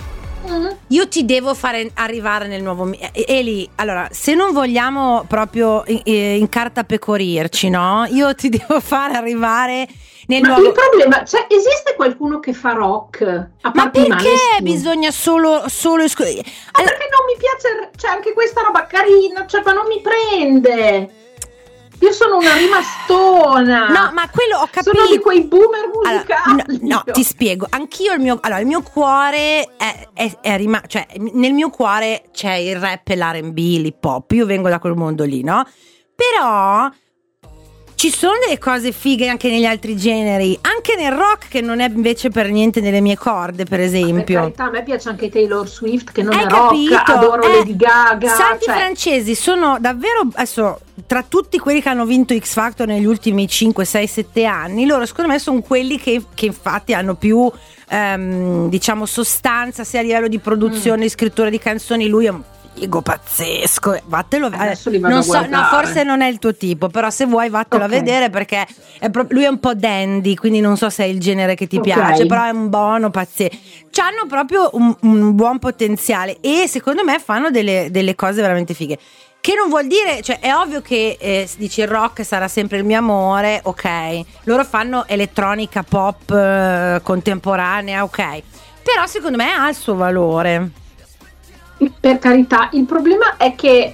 Io ti devo fare arrivare nel nuovo Eli, allora se non vogliamo proprio incartapecorirci, no? Io ti devo fare arrivare nel nuovo...
Il problema, cioè, esiste qualcuno che fa rock?
Ma perché bisogna solo
perché non mi piace, cioè anche questa roba carina, cioè ma non mi prende. Io sono una rimastona.
No, ma quello ho capito.
Sono di quei boomer musicali.
Allora, no, ti spiego. Anch'io il mio cuore è cioè nel mio cuore c'è il rap e l'R&B, l'hip hop. Io vengo da quel mondo lì, no? Però ci sono delle cose fighe anche negli altri generi, anche nel rock, che non è invece per niente nelle mie corde, per esempio.
Per carità, a me piace anche Taylor Swift, che non è rock, adoro Lady Gaga.
Santi Francesi sono davvero, adesso, tra tutti quelli che hanno vinto X Factor negli ultimi 5, 6, 7 anni, loro secondo me sono quelli che infatti hanno più diciamo sostanza, sia a livello di produzione, di scrittura di canzoni. Lui è un figo pazzesco, vattelo non so, no, forse non è il tuo tipo, però se vuoi vattelo a vedere, perché lui è un po' dandy, quindi non so se è il genere che ti piace, però è un buono pazzesco, c'hanno proprio un buon potenziale e secondo me fanno delle cose veramente fighe. Che non vuol dire, cioè è ovvio che dici il rock sarà sempre il mio amore, ok, loro fanno elettronica pop contemporanea, ok, però secondo me ha il suo valore.
Per carità, il problema è che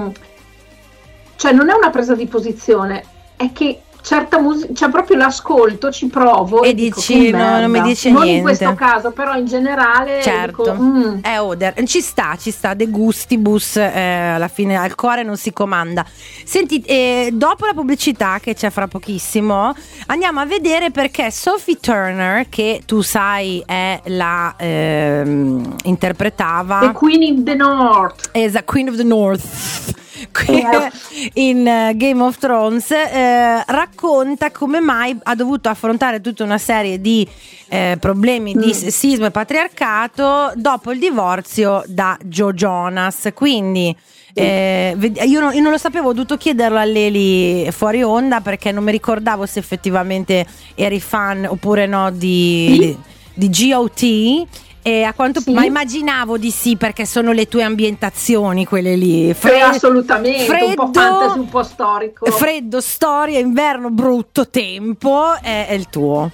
cioè non è una presa di posizione, è che certa musica, cioè proprio l'ascolto, ci provo e
dici no, non mi dice
non
niente.
In questo caso, però in generale
certo
dico,
è Oder, ci sta de gustibus, alla fine al cuore non si comanda. Senti, dopo la pubblicità che c'è fra pochissimo andiamo a vedere, perché Sophie Turner, che tu sai è la interpretava
The Queen of the North.
Queen of the North, in Game of Thrones, racconta come mai ha dovuto affrontare tutta una serie di problemi di sessismo e patriarcato dopo il divorzio da Joe Jonas. Quindi io non lo sapevo, ho dovuto chiederlo a Leli fuori onda perché non mi ricordavo se effettivamente eri fan oppure no di GOT. E a quanto ma immaginavo di sì, perché sono le tue ambientazioni quelle lì.
Assolutamente, freddo, un po' fantasy, un po' storico. Freddo,
storia, inverno, brutto tempo, è il tuo.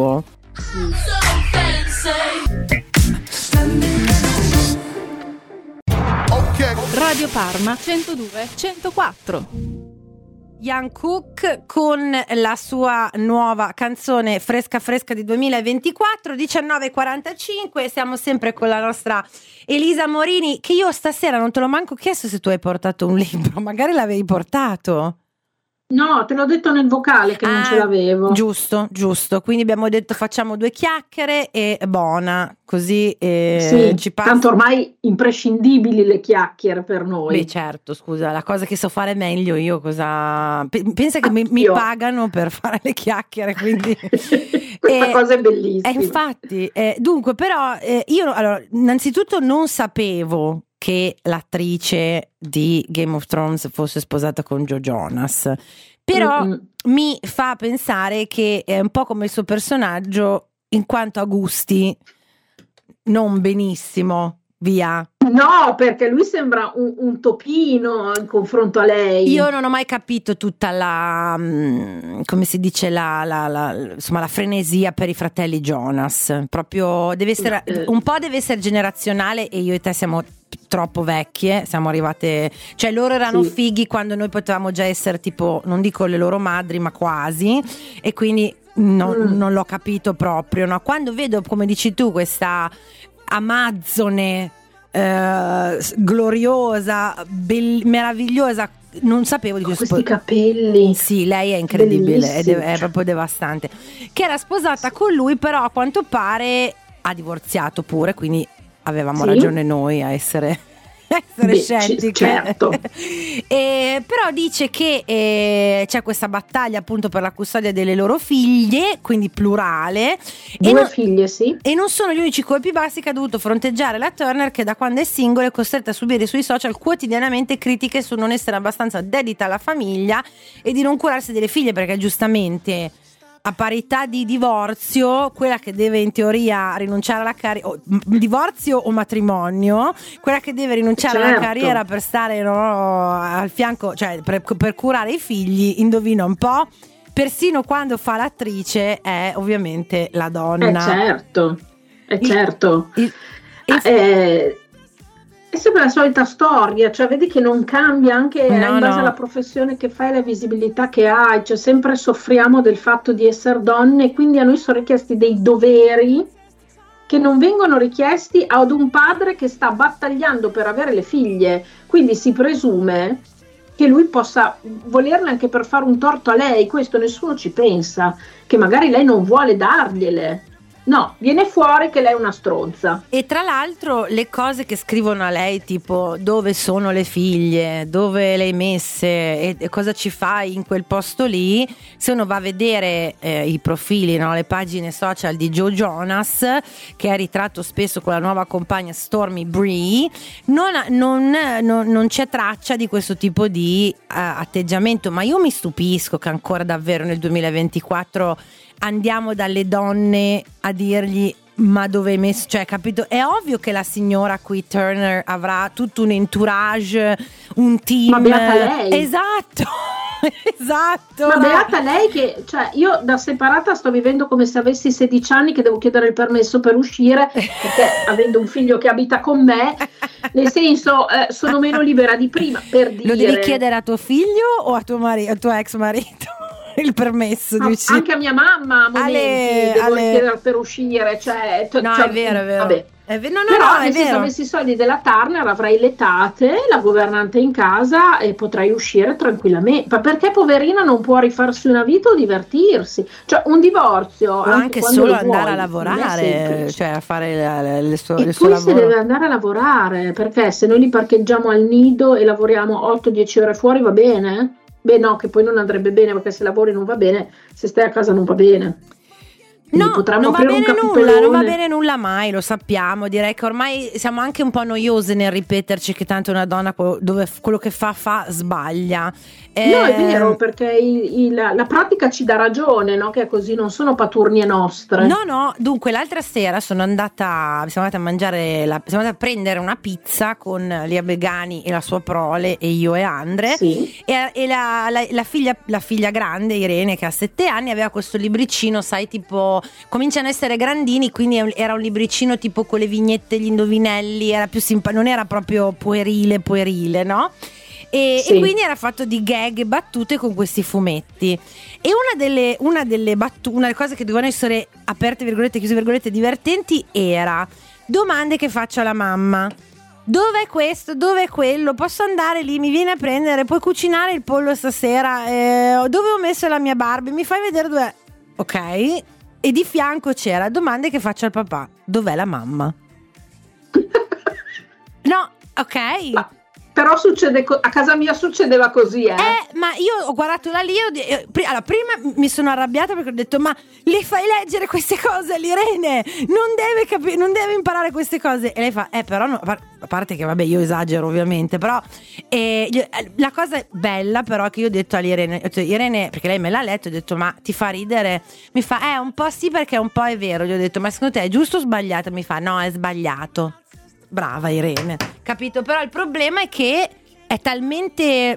Radio Parma 102-104.
Jungkook con la sua nuova canzone fresca di 2024, 19:45. Siamo sempre con la nostra Elisa Morini, che io stasera non te l'ho manco chiesto se tu hai portato un libro, magari l'avevi portato.
No, te l'ho detto nel vocale che non ce l'avevo.
Giusto, quindi abbiamo detto facciamo 2 chiacchiere e buona, così ci passa.
Tanto ormai imprescindibili le chiacchiere per noi.
Beh certo, scusa, la cosa che so fare meglio io cosa... Pensa che mi pagano per fare le chiacchiere, quindi...
Questa cosa è bellissima.
Infatti, dunque però io allora, innanzitutto non sapevo che l'attrice di Game of Thrones fosse sposata con Joe Jonas, però mi fa pensare che è un po' come il suo personaggio in quanto a gusti non benissimo, via.
No, perché lui sembra un topino in confronto a lei.
Io non ho mai capito tutta la come si dice insomma la frenesia per i fratelli Jonas. Proprio deve essere un po' deve essere generazionale, e io e te siamo troppo vecchie, siamo arrivate, cioè loro erano fighi quando noi potevamo già essere tipo, non dico le loro madri, ma quasi, e quindi non l'ho capito proprio, no? Quando vedo, come dici tu, questa amazzone gloriosa, meravigliosa, non sapevo di questo.
Questi capelli.
Sì, lei è incredibile, è proprio devastante. Che era sposata con lui, però a quanto pare ha divorziato pure, quindi avevamo ragione noi a essere scettiche.
Certo.
Però dice che c'è questa battaglia appunto per la custodia delle loro figlie, quindi plurale.
Due figlie, sì.
E non sono gli unici colpi bassi che ha dovuto fronteggiare la Turner, che da quando è singola è costretta a subire sui social quotidianamente critiche su non essere abbastanza dedita alla famiglia e di non curarsi delle figlie, perché giustamente a parità di divorzio, quella che deve in teoria rinunciare alla carriera, divorzio o matrimonio, quella che deve rinunciare alla carriera per stare al fianco, cioè per curare i figli, indovina un po', persino quando fa l'attrice è ovviamente la donna.
Certo. È sempre la solita storia, cioè vedi che non cambia anche in base alla professione che fai, la visibilità che hai, cioè sempre soffriamo del fatto di essere donne, e quindi a noi sono richiesti dei doveri che non vengono richiesti ad un padre che sta battagliando per avere le figlie, quindi si presume che lui possa volerle anche per fare un torto a lei. Questo nessuno ci pensa, che magari lei non vuole dargliele. No, viene fuori che lei è una stronza.
E tra l'altro le cose che scrivono a lei, tipo dove sono le figlie, dove le hai messe e cosa ci fai in quel posto lì, se uno va a vedere i profili, no, le pagine social di Joe Jonas, che è ritratto spesso con la nuova compagna Stormy Bree, non c'è traccia di questo tipo di atteggiamento. Ma io mi stupisco che ancora davvero nel 2024 andiamo dalle donne a dirgli ma dove hai messo, cioè, capito? È ovvio che la signora qui Turner avrà tutto un entourage, un team.
Ma beata lei.
Esatto.
Ma beata lei, che cioè io da separata sto vivendo come se avessi 16 anni, che devo chiedere il permesso per uscire, perché avendo un figlio che abita con me, nel senso sono meno libera di prima, per dire.
Lo devi chiedere a tuo figlio o a tuo ex marito? Il permesso di uscire?
Anche a mia mamma a momenti devo chiedere per uscire, cioè,
no, è vero.
Vabbè. Però
è
se
vero.
avessi i soldi della Turner avrei le tate, la governante in casa e potrei uscire tranquillamente. Ma perché poverina non può rifarsi una vita o divertirsi? Cioè un divorzio,
O
anche
anche
quando
solo
lo vuoi,
andare a
non è
lavorare,
semplice.
cioè a fare il suo
E poi se
lavoro.
deve andare a lavorare, perché se noi li parcheggiamo al nido e lavoriamo 8-10 ore fuori va bene? Beh no, che poi non andrebbe bene, perché se lavori non va bene, se stai a casa non va bene. Quindi
No,
potremmo
non va
aprire un
bene nulla, non va
capitolone.
bene nulla mai, lo sappiamo. Direi che ormai siamo anche un po' noiose nel ripeterci che tanto una donna quello che fa sbaglia.
No, è vero, perché la pratica ci dà ragione, no? Che è così, non sono paturnie nostre.
No, dunque l'altra sera siamo andata a mangiare, siamo andati a prendere una pizza con Lia Begani e la sua prole e io e Andre.
Sì.
E la figlia grande, Irene, che ha 7 anni, aveva questo libricino, sai, tipo, cominciano a essere grandini, quindi era un libricino tipo con le vignette, gli indovinelli, era più non era proprio puerile, no? E quindi era fatto di gag e battute con questi fumetti. E una delle cose che dovevano essere aperte virgolette, chiuse virgolette, divertenti era: domande che faccio alla mamma. Dov'è questo? Dov'è quello? Posso andare lì? Mi viene a prendere? Puoi cucinare il pollo stasera? Dove ho messo la mia Barbie? Mi fai vedere dov'è? Ok. E di fianco c'era: domande che faccio al papà. Dov'è la mamma? No, ok.
Però a casa mia succedeva così,
ma io ho guardato la lì, allora, prima mi sono arrabbiata perché ho detto: ma le fai leggere queste cose all'Irene? Non deve imparare queste cose. E lei fa: però no, a parte che vabbè, io esagero ovviamente, però la cosa bella però è che io ho detto all'Irene, Irene, perché lei me l'ha letto, ho detto: ma ti fa ridere? Mi fa: un po' sì, perché un po' è vero. Gli ho detto: ma secondo te è giusto o sbagliato? Mi fa: no, è sbagliato. Brava Irene, capito? Però il problema è che è talmente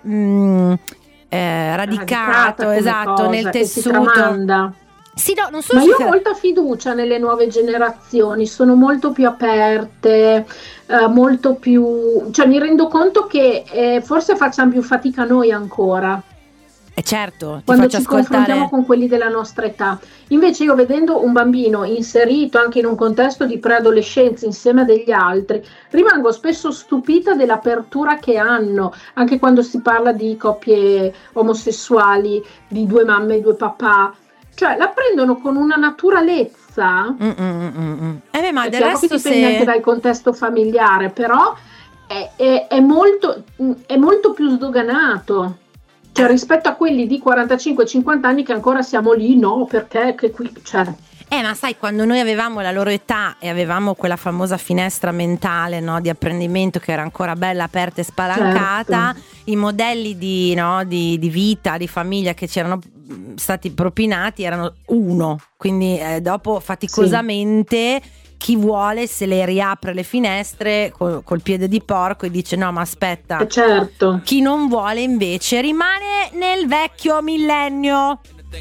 radicato, esatto, nel tessuto. Sì, no, non so.
Ma io ho molta fiducia nelle nuove generazioni, sono molto più aperte, molto più, cioè mi rendo conto che forse facciamo più fatica noi ancora.
Certo,
quando ci confrontiamo con quelli della nostra età. Invece io, vedendo un bambino inserito anche in un contesto di preadolescenza insieme a degli altri, rimango spesso stupita dell'apertura che hanno, anche quando si parla di coppie omosessuali, di 2 mamme e 2 papà, cioè la prendono con una naturalezza.
Ma del
resto
resto
dipende anche dal contesto familiare, però è molto più sdoganato. Cioè, rispetto a quelli di 45-50 anni che ancora siamo lì, no, perché che qui c'è.
Ma sai, quando noi avevamo la loro età e avevamo quella famosa finestra mentale, no, di apprendimento che era ancora bella, aperta e spalancata, certo. I modelli di vita, di famiglia che c'erano stati propinati erano uno, quindi dopo faticosamente... Sì. Chi vuole se le riapre le finestre col piede di porco e dice: no, ma aspetta,
certo.
Chi non vuole invece rimane nel vecchio millennio.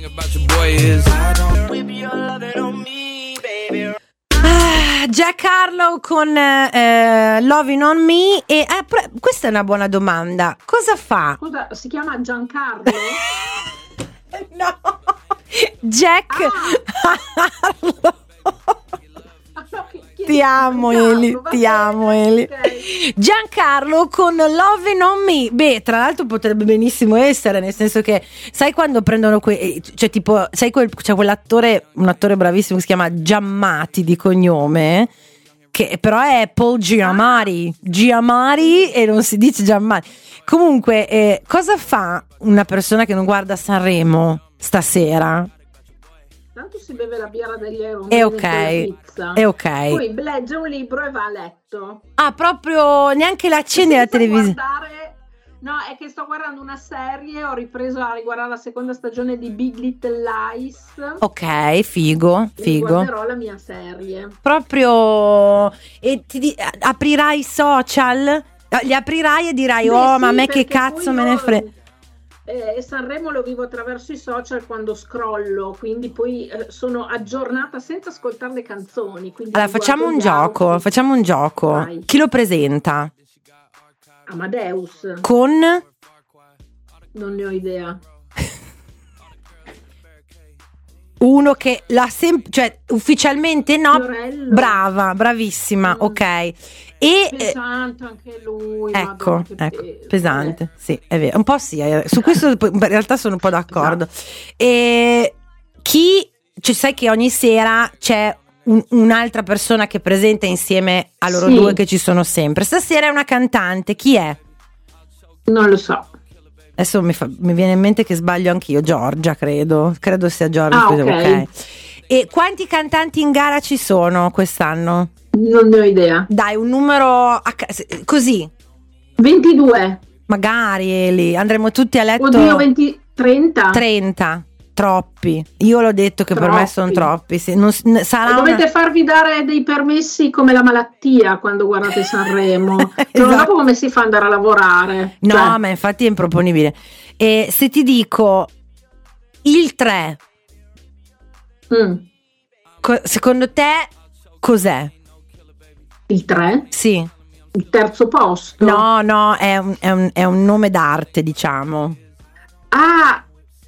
Jack Harlow con Loving on Me. E questa è una buona domanda. Cosa fa?
Scusa, si chiama Giancarlo?
No, Jack Harlow. Ti amo Eli, ti amo Eli. Okay. Giancarlo con Loving on Me. Beh, tra l'altro potrebbe benissimo essere, nel senso che sai quando prendono cioè tipo, sai c'è quell'attore, un attore bravissimo che si chiama Giammati di cognome, che però è Paul Giamatti e non si dice Giammati. Comunque, cosa fa una persona che non guarda Sanremo stasera?
Tanto si beve la birra degli euro.
È ok.
Poi legge un libro e va a letto.
Proprio neanche l'accendi la televisione.
No, è che sto guardando una serie, ho ripreso a riguardare la seconda stagione di Big Little Lies.
Ok, figo.
Guarderò la mia serie.
Proprio. E aprirai i social? Li aprirai e dirai: ma a me che cazzo me ne frega.
Sanremo lo vivo attraverso i social quando scrollo, quindi poi sono aggiornata senza ascoltare le canzoni.
Allora facciamo un gioco. Vai. Chi lo presenta?
Amadeus.
Con?
Non ne ho idea.
uno che l'ha cioè ufficialmente no.
Fiorello.
Brava, bravissima, ok. E
pesante anche lui.
ecco,
Madonna, che peso.
pesante, sì, è vero, un po' sì, su questo in realtà sono un po' d'accordo. E cioè, sai che ogni sera c'è un'altra persona che presenta insieme a loro
Sì.
due che ci sono sempre. Stasera è una cantante, chi è?
Non lo so.
Adesso mi viene in mente che sbaglio anch'io, Giorgia credo sia Giorgia.
Ok.
E quanti cantanti in gara ci sono quest'anno?
Non ne ho idea.
Dai, un numero così,
22.
magari Eli, andremo tutti a letto.
Oddio, 30.
30, troppi. Io l'ho detto che per me sono troppi. Sì. Sarà
Dovete farvi dare dei permessi come la malattia quando guardate Sanremo.
Esatto.
Dopo come si fa ad andare a lavorare?
No,
Cioè,
ma infatti è improponibile. E se ti dico il 3, secondo te cos'è?
il 3?
Sì.
Il terzo posto?
No, è un nome d'arte, diciamo.
Ah,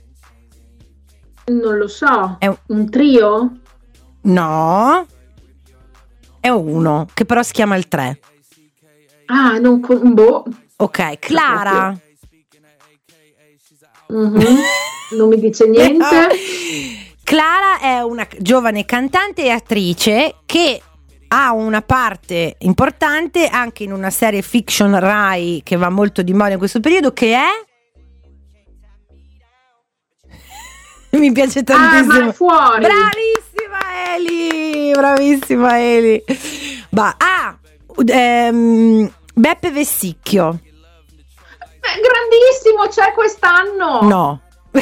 non lo so.
È
un trio?
No, è uno che però si chiama il 3.
Ah, boh.
Ok, Clara.
Non mi dice niente.
Clara è una giovane cantante e attrice che ha una parte importante anche in una serie fiction Rai che va molto di moda in questo periodo, che è mi piace tantissimo.
Ma è fuori.
Bravissima Eli. Beppe Vessicchio.
Grandissimo, c'è quest'anno.
No.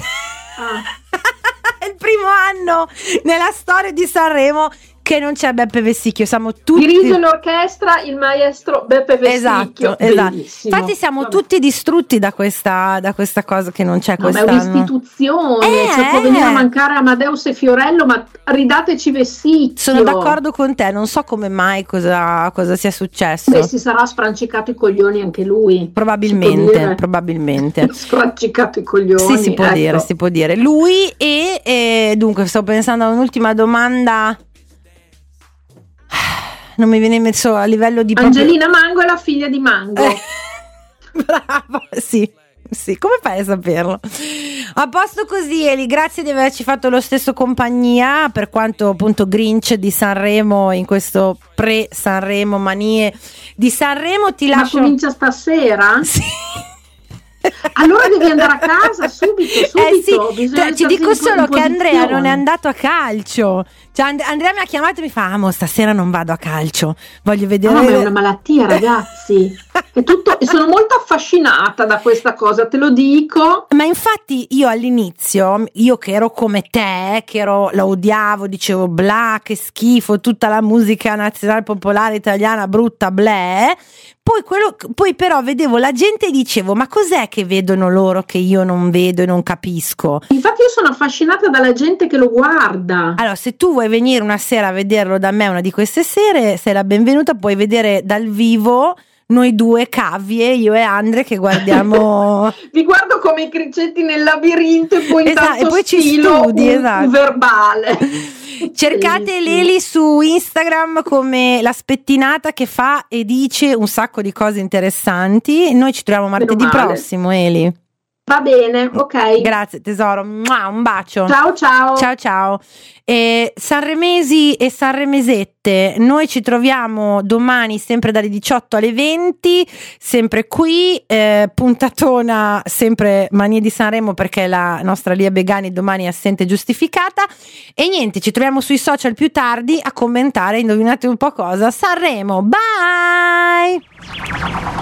È il primo anno nella storia di Sanremo che non c'è Beppe Vessicchio. Siamo tutti.
Dirige l'orchestra il maestro Beppe Vessicchio.
Esatto. Infatti siamo tutti distrutti da questa cosa che non c'è quest'anno.
Ma è un'istituzione, può venire a mancare Amadeus e Fiorello, ma ridateci Vessicchio.
Sono d'accordo con te, non so come mai cosa sia successo.
Beh, si sarà sfrancicato i coglioni anche lui.
Probabilmente.
Sfrancicato i coglioni.
Sì, si può dire. Lui e dunque stavo pensando a un'ultima domanda. Non mi viene messo a livello di
Angelina Mango è la figlia di Mango.
Bravo, sì, come fai a saperlo? A posto così, Eli, grazie di averci fatto lo stesso compagnia per quanto appunto Grinch di Sanremo in questo pre-Sanremo, manie di Sanremo. Ti lascio.
Ma comincia stasera?
Sì.
Allora devi andare a casa subito.
Sì. Ti dico solo che Andrea non è andato a calcio. Cioè, Andrea mi ha chiamato e mi fa: stasera non vado a calcio, voglio vedere.
Ma è una malattia, ragazzi. È tutto. E sono molto affascinata da questa cosa, te lo dico.
Ma infatti io all'inizio, io che ero come te, la odiavo, dicevo bla, che schifo, tutta la musica nazionale popolare italiana brutta, bleh. Poi però vedevo la gente e dicevo: ma cos'è che vedono loro che io non vedo e non capisco?
Infatti io sono affascinata dalla gente che lo guarda.
Allora, se tu vuoi venire una sera a vederlo da me, una di queste sere, sei la benvenuta, puoi vedere dal vivo noi due cavie, io e Andre, che guardiamo.
Vi guardo come i cricetti nel labirinto e poi intanto
e poi ci studi,
un verbale.
Cercate Leli su Instagram come la spettinata che fa e dice un sacco di cose interessanti. Noi ci troviamo martedì prossimo, Eli.
Va bene, ok.
Grazie tesoro, un bacio.
Ciao.
Sanremesi e sanremesette, noi ci troviamo domani sempre dalle 18 alle 20, sempre qui, puntatona sempre Manie di Sanremo perché la nostra Lia Begani domani è assente giustificata e niente, ci troviamo sui social più tardi a commentare, indovinate un po' cosa, Sanremo, bye!